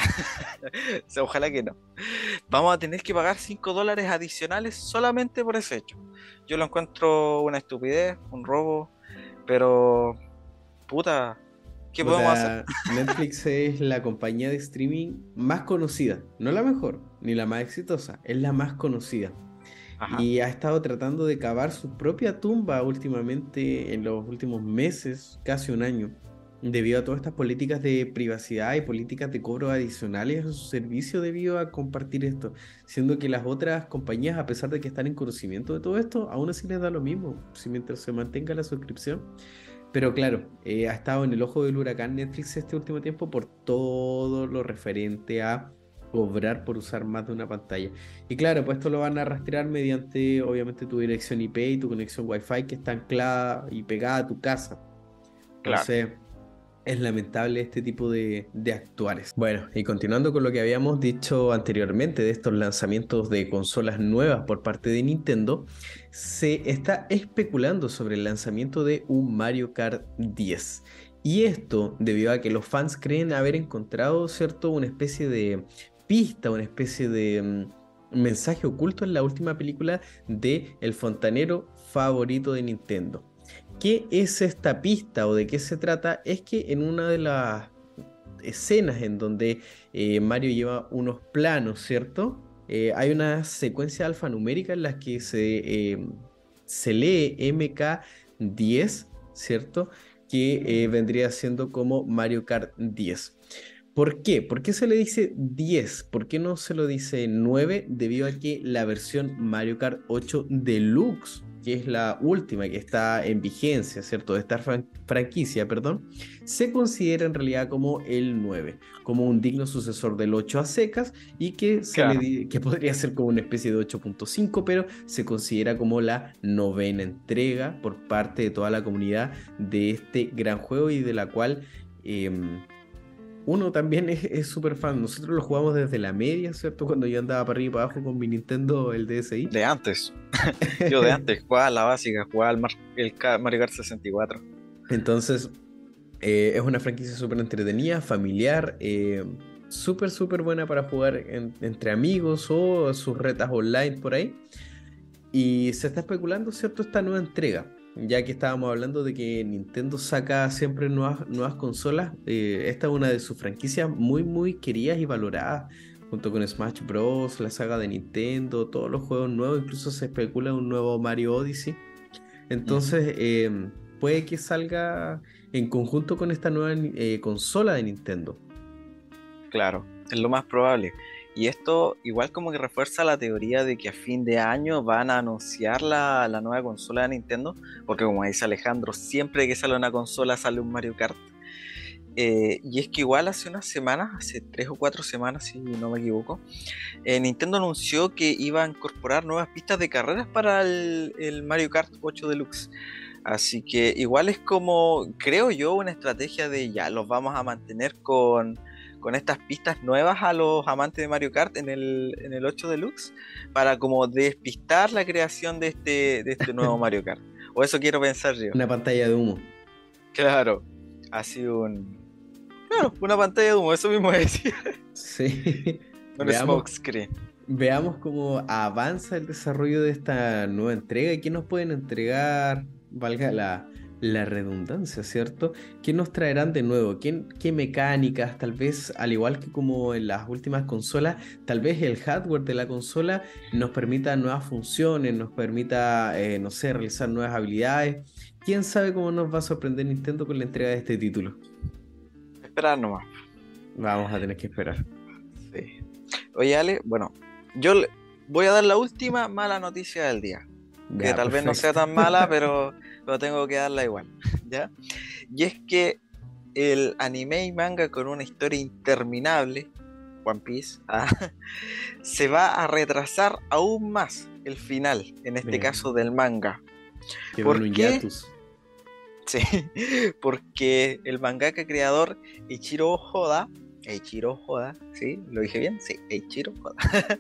o sea, ojalá que no. Vamos a tener que pagar $5 adicionales solamente por ese hecho. Yo lo encuentro una estupidez, un robo, pero puta, ¿qué podemos hacer? Puta, Netflix es la compañía de streaming más conocida, no la mejor, ni la más exitosa, es la más conocida. Ajá, Y ha estado tratando de cavar su propia tumba últimamente, en los últimos meses, casi un año, debido a todas estas políticas de privacidad y políticas de cobro adicionales a su servicio debido a compartir esto, siendo que las otras compañías, a pesar de que están en conocimiento de todo esto, aún así les da lo mismo, si mientras se mantenga la suscripción. Pero claro, ha estado en el ojo del huracán Netflix este último tiempo por todo lo referente a cobrar por usar más de una pantalla. Y claro, pues esto lo van a rastrear mediante, obviamente, tu dirección IP y tu conexión Wi-Fi que está anclada y pegada a tu casa. claro. Entonces, es lamentable este tipo de actuales. Bueno, y continuando con lo que habíamos dicho anteriormente de estos lanzamientos de consolas nuevas por parte de Nintendo, se está especulando sobre el lanzamiento de un Mario Kart 10. Y esto debido a que los fans creen haber encontrado, ¿cierto?, una especie de pista, una especie de mensaje oculto en la última película de El fontanero favorito de Nintendo. ¿Qué es esta pista o de qué se trata? Es que en una de las escenas en donde Mario lleva unos planos, ¿cierto? Hay una secuencia alfanumérica en la que se lee MK10, ¿cierto? Que vendría siendo como Mario Kart 10. ¿Por qué? ¿Por qué se le dice 10? ¿Por qué no se lo dice 9? Debido a que la versión Mario Kart 8 Deluxe, que es la última que está en vigencia, ¿cierto? De esta franquicia, perdón, se considera en realidad como el 9, como un digno sucesor del 8 a secas y que, Claro. que podría ser como una especie de 8.5, pero se considera como la novena entrega por parte de toda la comunidad de este gran juego y de la cual... uno también es súper fan. Nosotros lo jugamos desde la media, ¿cierto? Cuando yo andaba para arriba y para abajo con mi Nintendo, el DSi. De antes, yo de antes, jugaba la básica, jugaba Mario Kart 64. Entonces, es una franquicia súper entretenida, familiar, súper, súper buena para jugar entre amigos o sus retas online por ahí. Y se está especulando, ¿cierto?, esta nueva entrega. Ya que estábamos hablando de que Nintendo saca siempre nuevas consolas, esta es una de sus franquicias muy, muy queridas y valoradas junto con Smash Bros, la saga de Nintendo, todos los juegos nuevos, incluso se especula un nuevo Mario Odyssey. Ujú. Entonces, puede que salga en conjunto con esta nueva consola de Nintendo. Claro, es lo más probable. Y esto igual como que refuerza la teoría de que a fin de año van a anunciar la nueva consola de Nintendo, porque como dice Alejandro, siempre que sale una consola sale un Mario Kart. Y es que igual hace unas semanas, hace 3 o 4 semanas si no me equivoco, Nintendo anunció que iba a incorporar nuevas pistas de carreras para el Mario Kart 8 Deluxe. Así que igual es como, creo yo, una estrategia de ya, los vamos a mantener con estas pistas nuevas a los amantes de Mario Kart en el 8 Deluxe para como despistar la creación de este nuevo Mario Kart. O eso quiero pensar yo. Una pantalla de humo. Claro, ha sido claro, una pantalla de humo, eso mismo decía. Sí. Un Veamos, smoke screen. veamos cómo avanza el desarrollo de esta nueva entrega y qué nos pueden entregar, valga la redundancia, ¿cierto? ¿Qué nos traerán de nuevo? ¿Qué mecánicas? Tal vez, al igual que como en las últimas consolas, tal vez el hardware de la consola nos permita nuevas funciones, nos permita, no sé, realizar nuevas habilidades. ¿Quién sabe cómo nos va a sorprender Nintendo con la entrega de este título? Esperar nomás. Vamos a tener que esperar. Sí. Oye, Ale, bueno, yo voy a dar la última mala noticia del día, que Ya, tal vez no sea perfecto. tan mala, pero tengo que darla igual, ¿ya? Y es que el anime y manga con una historia interminable, One Piece, se va a retrasar aún más el final, en este Bien, caso del manga. quedó en ¿Por un qué? hiatus. Sí, porque el mangaka creador Eiichiro Oda, ¿sí? ¿Lo dije bien? Sí, Eiichiro Oda.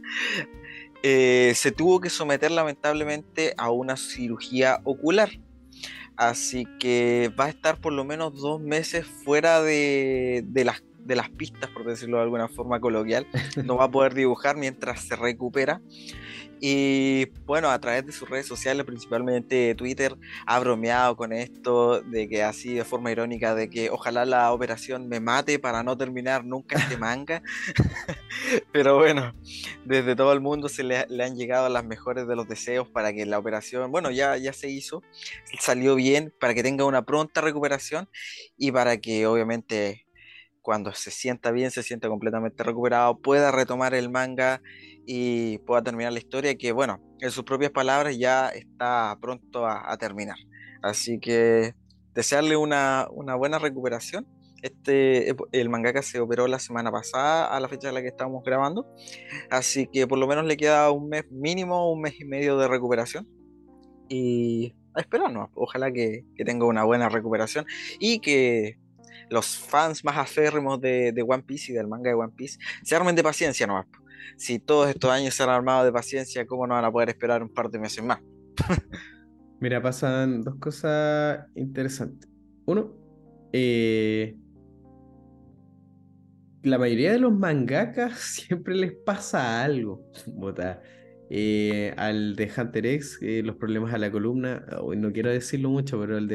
Se tuvo que someter lamentablemente a una cirugía ocular. Así que va a estar por lo menos 2 meses fuera de las pistas, por decirlo de alguna forma coloquial. No va a poder dibujar mientras se recupera. Y bueno, a través de sus redes sociales, principalmente Twitter, ha bromeado con esto, de que así de forma irónica, de que ojalá la operación me mate para no terminar nunca este manga. Pero bueno, desde todo el mundo le han llegado las mejores de los deseos para que la operación, bueno, ya se hizo, salió bien, para que tenga una pronta recuperación y para que obviamente cuando se sienta bien, se sienta completamente recuperado, pueda retomar el manga y pueda terminar la historia que, bueno, en sus propias palabras ya está pronto a terminar. Así que desearle una buena recuperación. El mangaka se operó la semana pasada a la fecha en la que estamos grabando, así que por lo menos le queda un mes mínimo, un mes y medio de recuperación y a esperar, ¿no? Ojalá que tenga una buena recuperación y que los fans más aférrimos de One Piece y del manga de One Piece se armen de paciencia nomás, po. Si todos estos años se han armado de paciencia, ¿cómo no van a poder esperar un par de meses más? Mira, pasan dos cosas interesantes. Uno, eh, la mayoría de los mangakas siempre les pasa algo. Bota. Al de Hunter X, los problemas a la columna, hoy no quiero decirlo mucho, pero el de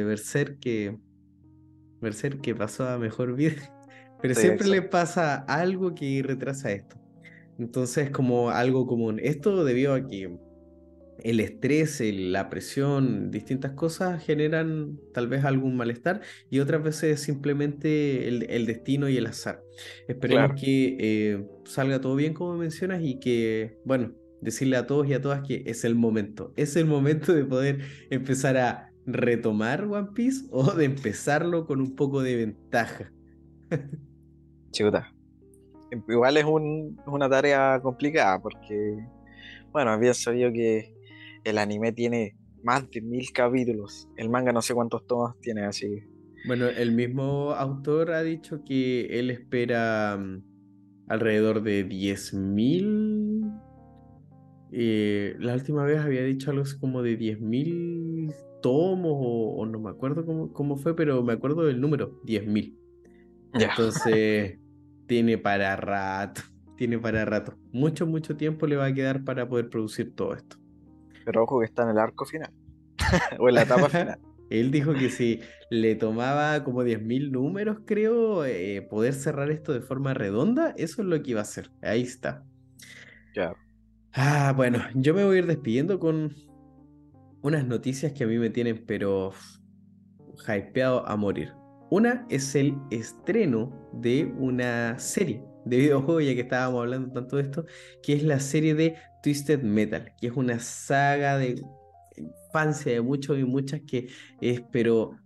Berserk que pasó a mejor vida, pero Sí, siempre le exacto. pasa algo que retrasa esto. Entonces, como algo común. Esto debido a que el estrés, la presión, distintas cosas generan tal vez algún malestar y otras veces simplemente el destino y el azar. Esperemos Claro. que salga todo bien como mencionas y que, bueno, decirle a todos y a todas que es el momento de poder empezar a retomar One Piece o de empezarlo con un poco de ventaja. Chuta. Igual es una tarea complicada porque, bueno, es bien sabido que el anime tiene más de 1000 capítulos. El manga no sé cuántos tomos tiene, así. Bueno, el mismo autor ha dicho que él espera alrededor de 10.000. La última vez había dicho algo así como de 10.000 tomos o no me acuerdo cómo fue, pero me acuerdo del número, 10.000. Ya. Entonces, tiene para rato, tiene para rato. Mucho, mucho tiempo le va a quedar para poder producir todo esto. Pero ojo que está en el arco final o en la etapa final. Él dijo que si le tomaba como 10.000 números, creo, poder cerrar esto de forma redonda, eso es lo que iba a hacer. Ahí está. Ya. Ah, bueno, yo me voy a ir despidiendo con unas noticias que a mí me tienen, pero hypeado a morir. Una es el estreno de una serie de videojuegos, ya que estábamos hablando tanto de esto, que es la serie de Twisted Metal, que es una saga de infancia de muchos y muchas que es, pero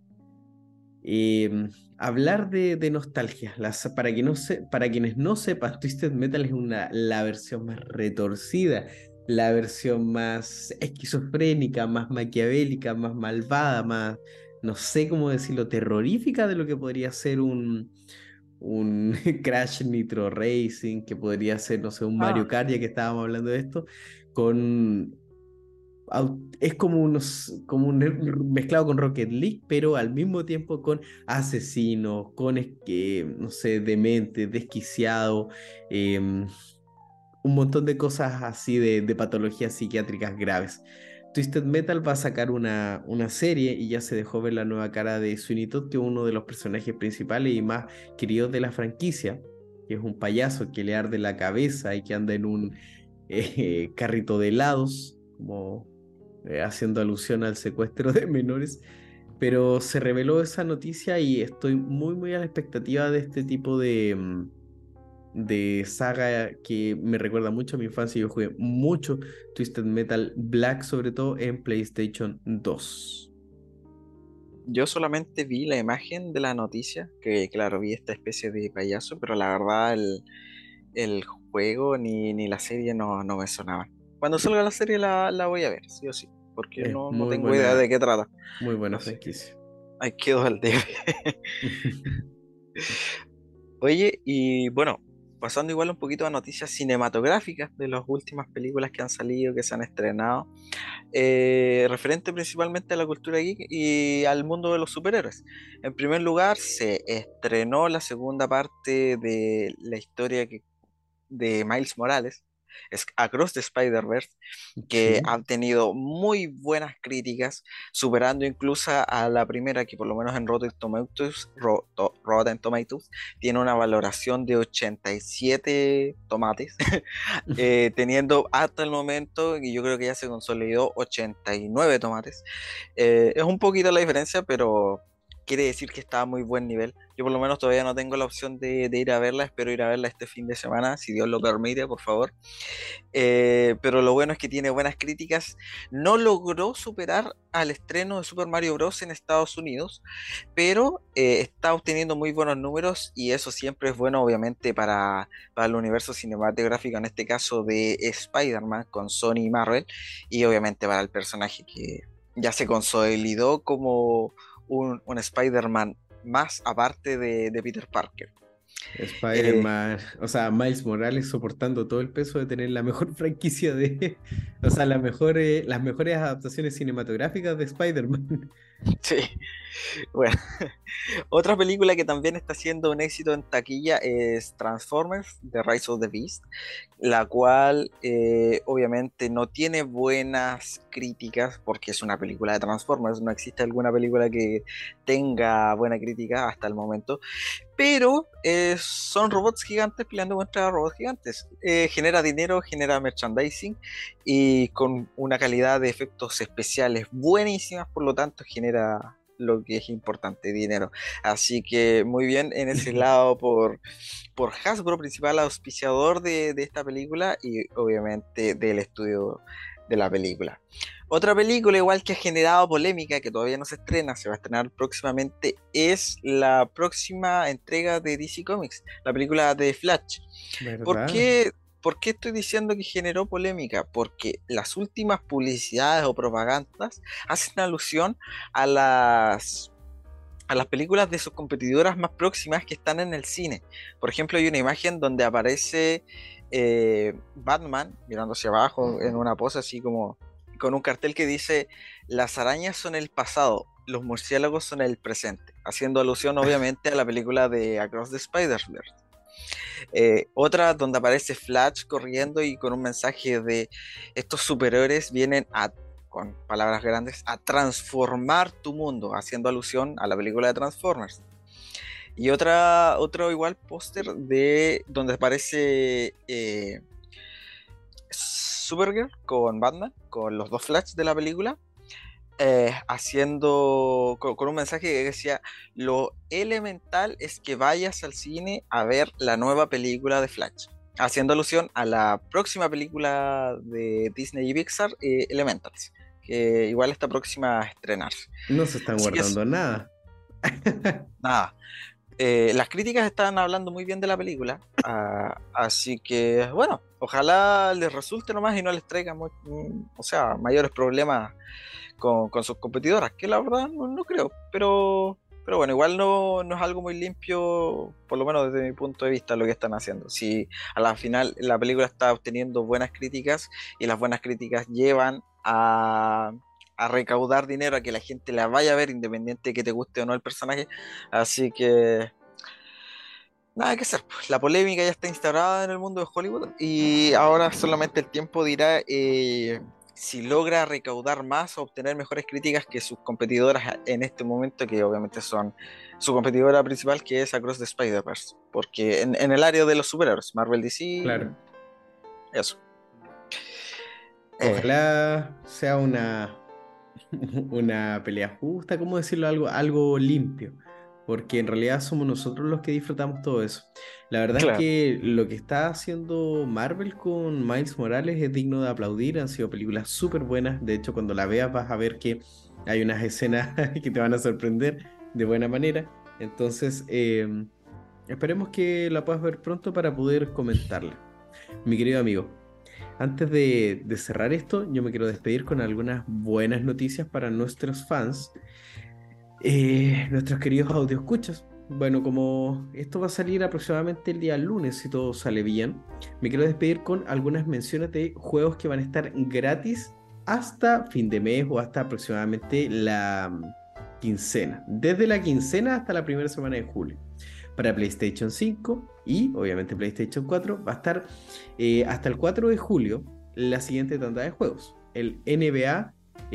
hablar de nostalgia, para, que no para quienes no sepan, Twisted Metal es la versión más retorcida, la versión más esquizofrénica, más maquiavélica, más malvada, más, no sé cómo decirlo, terrorífica de lo que podría ser un Crash Nitro Racing, que podría ser, no sé, un Mario Ah, Kart, ya que estábamos hablando de esto, con es como como un mezclado con Rocket League, pero al mismo tiempo con asesinos, con, no sé, demente, desquiciado, un montón de cosas así de patologías psiquiátricas graves. Twisted Metal va a sacar una serie y ya se dejó ver la nueva cara de Sweeney Todd, que es uno de los personajes principales y más queridos de la franquicia, que es un payaso que le arde la cabeza y que anda en un carrito de helados, como haciendo alusión al secuestro de menores, pero se reveló esa noticia y estoy muy, muy a la expectativa de este tipo de saga que me recuerda mucho a mi infancia. Yo jugué mucho Twisted Metal Black, sobre todo en PlayStation 2. yo solamente vi la imagen de la noticia, que claro, vi esta especie de payaso, pero la verdad el juego ni la serie no me sonaban. Cuando salga la serie la voy a ver, sí o sí, porque Es no tengo idea de qué trata. muy buena Así que franquicia. ahí quedó el debe. Oye, y bueno, pasando igual un poquito a noticias cinematográficas de las últimas películas que han salido, que se han estrenado, referente principalmente a la cultura geek y al mundo de los superhéroes. En primer lugar, se estrenó la segunda parte de la historia de Miles Morales, es Across the Spider-Verse, que Sí. han tenido muy buenas críticas, superando incluso a la primera, que por lo menos en Rotten Tomatoes tiene una valoración de 87 tomates, teniendo hasta el momento, y yo creo que ya se consolidó, 89 tomates. Es un poquito la diferencia, pero quiere decir que está a muy buen nivel. Yo por lo menos todavía no tengo la opción de ir a verla, espero ir a verla este fin de semana, si Dios lo permite, por favor. Pero lo bueno es que tiene buenas críticas. No logró superar al estreno de Super Mario Bros. En Estados Unidos, pero está obteniendo muy buenos números y eso siempre es bueno, obviamente, para el universo cinematográfico, en este caso de Spider-Man con Sony y Marvel, y obviamente para el personaje que ya se consolidó como un Spider-Man más aparte de Peter Parker. Eh, Spider-Man, o sea, Miles Morales soportando todo el peso de tener la mejor franquicia o sea, las mejores adaptaciones cinematográficas de Spider-Man. sí, bueno. Otra película que también está siendo un éxito en taquilla es Transformers, The Rise of the Beast, la cual obviamente no tiene buenas críticas porque es una película de Transformers, no existe alguna película que tenga buena crítica hasta el momento, pero son robots gigantes peleando contra robots gigantes. Genera dinero, genera merchandising y con una calidad de efectos especiales buenísimas, por lo tanto genera lo que es importante, dinero. Así que muy bien en ese lado por Hasbro, principal auspiciador de esta película y obviamente del estudio de la película. Otra película igual que ha generado polémica, que todavía no se estrena, se va a estrenar próximamente, es la próxima entrega de DC Comics, la película de Flash. ¿Por ¿Verdad? qué, por qué estoy diciendo que generó polémica? Porque las últimas publicidades o propagandas hacen alusión a a las películas de sus competidoras más próximas que están en el cine. Por ejemplo, hay una imagen donde aparece Batman mirando hacia abajo en una pose así como con un cartel que dice: las arañas son el pasado, los murciélagos son el presente, haciendo alusión obviamente a la película de Across the Spider-Verse. Otra donde aparece Flash corriendo y con un mensaje de: estos superhéroes vienen a con palabras grandes, a transformar tu mundo, haciendo alusión a la película de Transformers. Y otro igual póster de donde aparece Supergirl con Batman, con los dos Flash de la película, haciendo con un mensaje que decía: lo elemental es que vayas al cine a ver la nueva película de Flash, haciendo alusión a la próxima película de Disney y Pixar, Elementals, que igual está próxima a estrenarse. No se están Así que guardando nada. nada, las críticas están hablando muy bien de la película, así que bueno, ojalá les resulte nomás y no les traiga o sea, mayores problemas con sus competidoras, que la verdad no creo, pero bueno, igual no es algo muy limpio, por lo menos desde mi punto de vista, lo que están haciendo. Si a la final la película está obteniendo buenas críticas y las buenas críticas llevan a recaudar dinero, a que la gente la vaya a ver independiente de que te guste o no el personaje, así que nada que hacer, pues. La polémica ya está instaurada en el mundo de Hollywood y ahora solamente el tiempo dirá si logra recaudar más o obtener mejores críticas que sus competidoras en este momento, que obviamente son su competidora principal, que es Across the Spider-Verse. Porque en el área de los superhéroes, Marvel, DC, Claro. eso. Eh, Ojalá sea una pelea justa, ¿cómo decirlo? Algo limpio, porque en realidad somos nosotros los que disfrutamos todo eso. La verdad es claro, que lo que está haciendo Marvel con Miles Morales es digno de aplaudir, han sido películas súper buenas, de hecho cuando la veas vas a ver que hay unas escenas que te van a sorprender de buena manera, entonces esperemos que la puedas ver pronto para poder comentarla. Mi querido amigo. Antes de cerrar esto, yo me quiero despedir con algunas buenas noticias para nuestros fans, nuestros queridos audioscuchas. Bueno, como esto va a salir aproximadamente el día lunes, si todo sale bien, me quiero despedir con algunas menciones de juegos que van a estar gratis hasta fin de mes o hasta aproximadamente la quincena. Desde la quincena hasta la primera semana de julio para PlayStation 5 y obviamente PlayStation 4. Va a estar hasta el 4 de julio la siguiente tanda de juegos. El NBA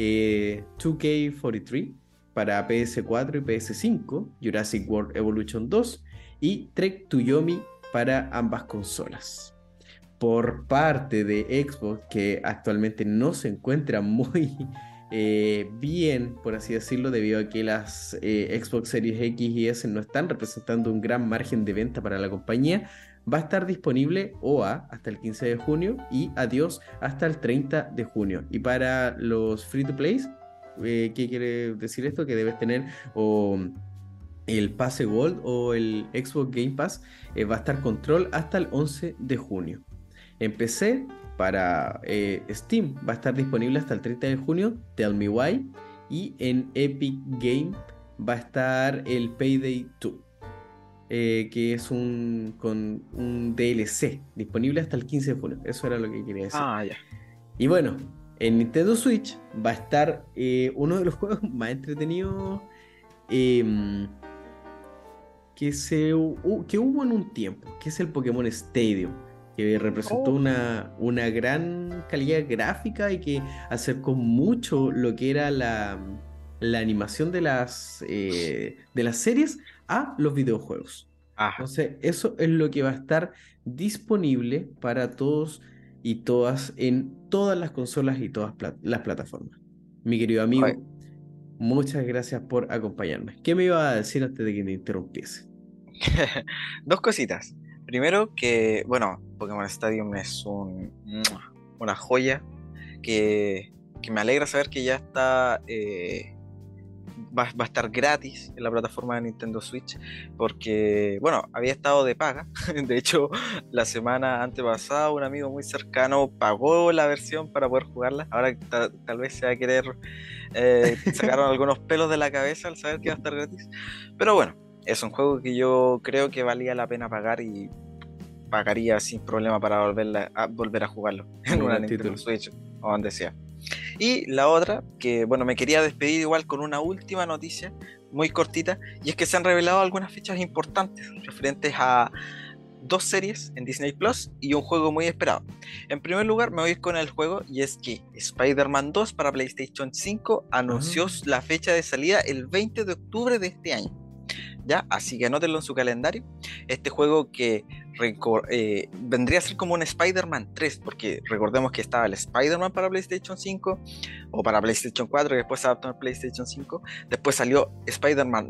2K43 para PS4 y PS5, Jurassic World Evolution 2 y Trek to Yomi para ambas consolas. Por parte de Xbox, que actualmente no se encuentra muy bien, por así decirlo, debido a que las Xbox Series X y S no están representando un gran margen de venta para la compañía, va a estar disponible OA hasta el 15 de junio y Adiós hasta el 30 de junio. Y para los free to play, ¿qué quiere decir esto? Que debes tener o el Pase Gold o el Xbox Game Pass, va a estar Control hasta el 11 de junio. En PC, para Steam, va a estar disponible hasta el 30 de junio, Tell Me Why. Y en Epic Game va a estar el Payday 2, que es con un DLC disponible hasta el 15 de junio. Eso era lo que quería decir. ya. Y bueno, en Nintendo Switch va a estar uno de los juegos más entretenidos em, que hubo en un tiempo, que es el Pokémon Stadium, que representó Oh, una gran calidad gráfica y que acercó mucho lo que era la animación de las series a los videojuegos. ajá. Entonces, eso es lo que va a estar disponible para todos y todas en todas las consolas y todas las plataformas. Mi querido Oye, amigo, muchas gracias por acompañarme. ¿Qué me iba a decir antes de que me interrumpiese? dos cositas. Primero que, bueno, Pokémon Stadium es una joya que me alegra saber que ya está, va a estar gratis en la plataforma de Nintendo Switch, porque, bueno, había estado de paga. De hecho, la semana antepasada un amigo muy cercano pagó la versión para poder jugarla. Ahora tal vez se va a querer sacaron algunos pelos de la cabeza al saber que va a estar gratis. Pero bueno, es un juego que yo creo que valía la pena pagar y pagaría sin problema para volver a jugarlo en Muy una buen Nintendo título. Switch o donde sea. Y la otra, que bueno, me quería despedir igual con una última noticia muy cortita, y es que se han revelado algunas fechas importantes referentes a dos series en Disney Plus y un juego muy esperado. En primer lugar, me voy con el juego, y es que Spider-Man 2 para PlayStation 5 Ah, anunció la fecha de salida el 20 de octubre de este año. ¿Ya? Así que anótenlo en su calendario. Este juego que vendría a ser como un Spider-Man 3, porque recordemos que estaba el Spider-Man para PlayStation 5 o para PlayStation 4, que después se adaptó al PlayStation 5. Después salió Spider-Man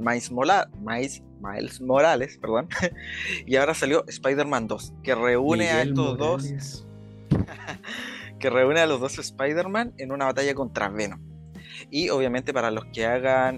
Miles Morales, perdón. Y ahora salió Spider-Man 2, que reúne a Miguel estos dos, Morales. que reúne a los dos Spider-Man en una batalla contra Venom. Y obviamente para los que hagan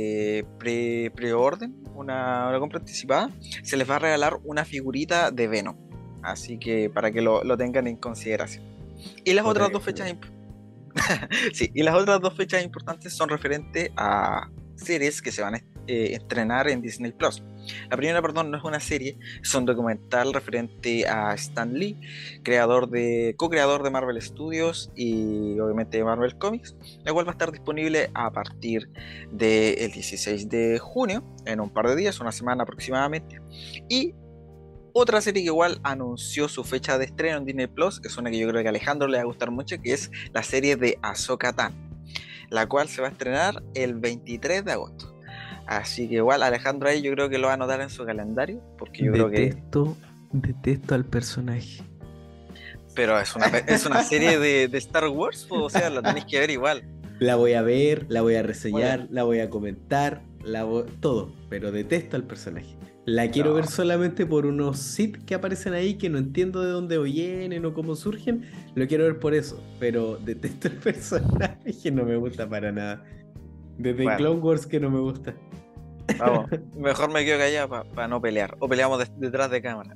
preorden, una compra anticipada, se les va a regalar una figurita de Venom. Así que para que lo tengan en consideración. Y las Puta otras que dos fechas, genial. sí, y las otras dos fechas importantes son referentes a series que se van a estrenar en Disney Plus. La primera, perdón, no es una serie, es un documental referente a Stan Lee, co-creador de Marvel Studios y obviamente de Marvel Comics, la cual va a estar disponible a partir del 16 de junio, en un par de días, una semana aproximadamente. Y otra serie que igual anunció su fecha de estreno en Disney Plus, es una que yo creo que a Alejandro le va a gustar mucho, que es la serie de Ahsoka Tano, la cual se va a estrenar el 23 de agosto. Así que igual Alejandro ahí yo creo que lo va a anotar en su calendario, porque yo creo que... Detesto, detesto al personaje. Pero es una serie de Star Wars, pues, o sea, la tenéis que ver igual. La voy a ver, la voy a Muy bien. reseñar, la voy a comentar, todo, pero detesto al personaje. La quiero ver No, solamente por unos Sith que aparecen ahí que no entiendo de dónde vienen o cómo surgen. Lo quiero ver por eso, pero detesto el personaje, no me gusta para nada. Desde bueno, Clone Wars que no me gusta. vamos. Mejor me quedo callado para no pelear. O peleamos detrás de cámara.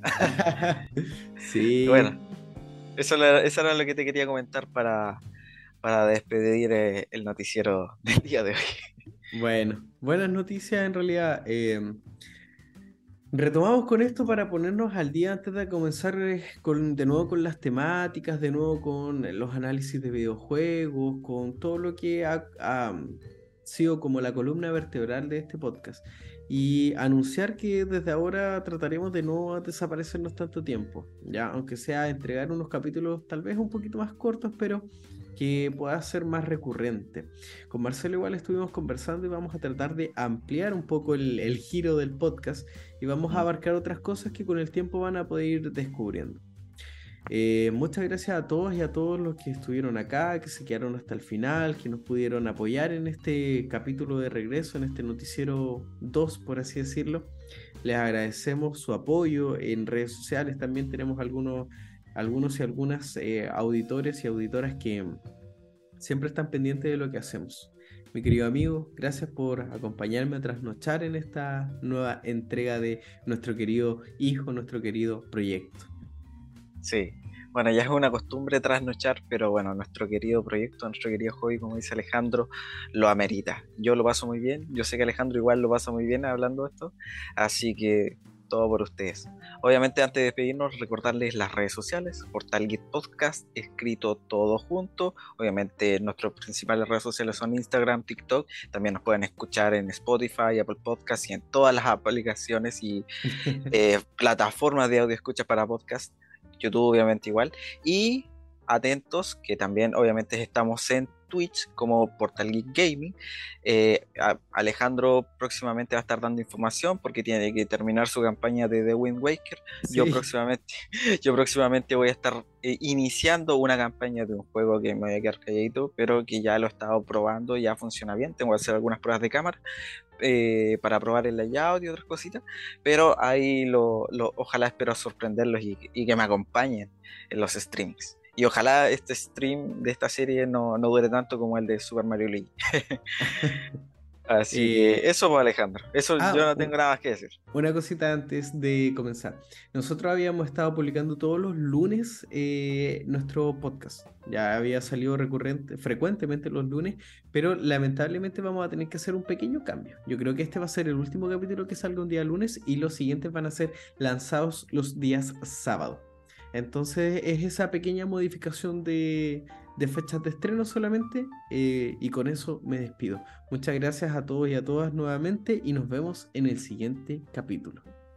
Bueno, Sí, eso era lo que te quería comentar para despedir el noticiero del día de hoy. bueno, buenas noticias en realidad. Retomamos con esto para ponernos al día antes de comenzar de nuevo con las temáticas, de nuevo con los análisis de videojuegos, con todo lo que ha sido como la columna vertebral de este podcast. Y anunciar que desde ahora trataremos de no desaparecernos tanto tiempo, ya, aunque sea entregar unos capítulos tal vez un poquito más cortos, pero que pueda ser más recurrente. Con Marcelo igual estuvimos conversando y vamos a tratar de ampliar un poco el giro del podcast y vamos a Mm. abarcar otras cosas que con el tiempo van a poder ir descubriendo. Muchas gracias a todos y a todos los que estuvieron acá, que se quedaron hasta el final, que nos pudieron apoyar en este capítulo de regreso, en este noticiero 2 por así decirlo. Les agradecemos su apoyo en redes sociales. También tenemos algunos y algunas auditores y auditoras que siempre están pendientes de lo que hacemos. Mi querido amigo, gracias por acompañarme a trasnochar en esta nueva entrega de nuestro querido hijo, nuestro querido proyecto. Sí, bueno, ya es una costumbre trasnochar, pero bueno, nuestro querido proyecto, nuestro querido hobby, como dice Alejandro, lo amerita. Yo lo paso muy bien, yo sé que Alejandro igual lo pasa muy bien hablando de esto, así que todo por ustedes. Obviamente, antes de despedirnos, recordarles las redes sociales, Portal Geek Podcast, escrito todo junto. Obviamente, nuestras principales redes sociales son Instagram, TikTok. También nos pueden escuchar en Spotify, Apple Podcasts y en todas las aplicaciones y plataformas de audio escucha para podcast, YouTube obviamente igual, y atentos que también obviamente estamos en Twitch como Portal Geek Gaming. Alejandro próximamente va a estar dando información porque tiene que terminar su campaña de The Wind Waker. Yo Sí. próximamente, yo próximamente voy a estar iniciando una campaña de un juego que me voy a quedar calladito, pero que ya lo he estado probando, ya funciona bien. Tengo que hacer algunas pruebas de cámara para probar el layout y otras cositas, pero ahí ojalá espero sorprenderlos y que me acompañen en los streams. Y ojalá este stream de esta serie no dure tanto como el de Super Mario Luigi. Así que Eh, eso, pues, Alejandro. Eso yo ah, no tengo nada más que decir. una cosita antes de comenzar. Nosotros habíamos estado publicando todos los lunes nuestro podcast. Ya había salido frecuentemente los lunes, pero lamentablemente vamos a tener que hacer un pequeño cambio. Yo creo que este va a ser el último capítulo que salga un día lunes y los siguientes van a ser lanzados los días sábado. Entonces es esa pequeña modificación de fechas de estreno solamente y con eso me despido. Muchas gracias a todos y a todas nuevamente y nos vemos en el siguiente capítulo.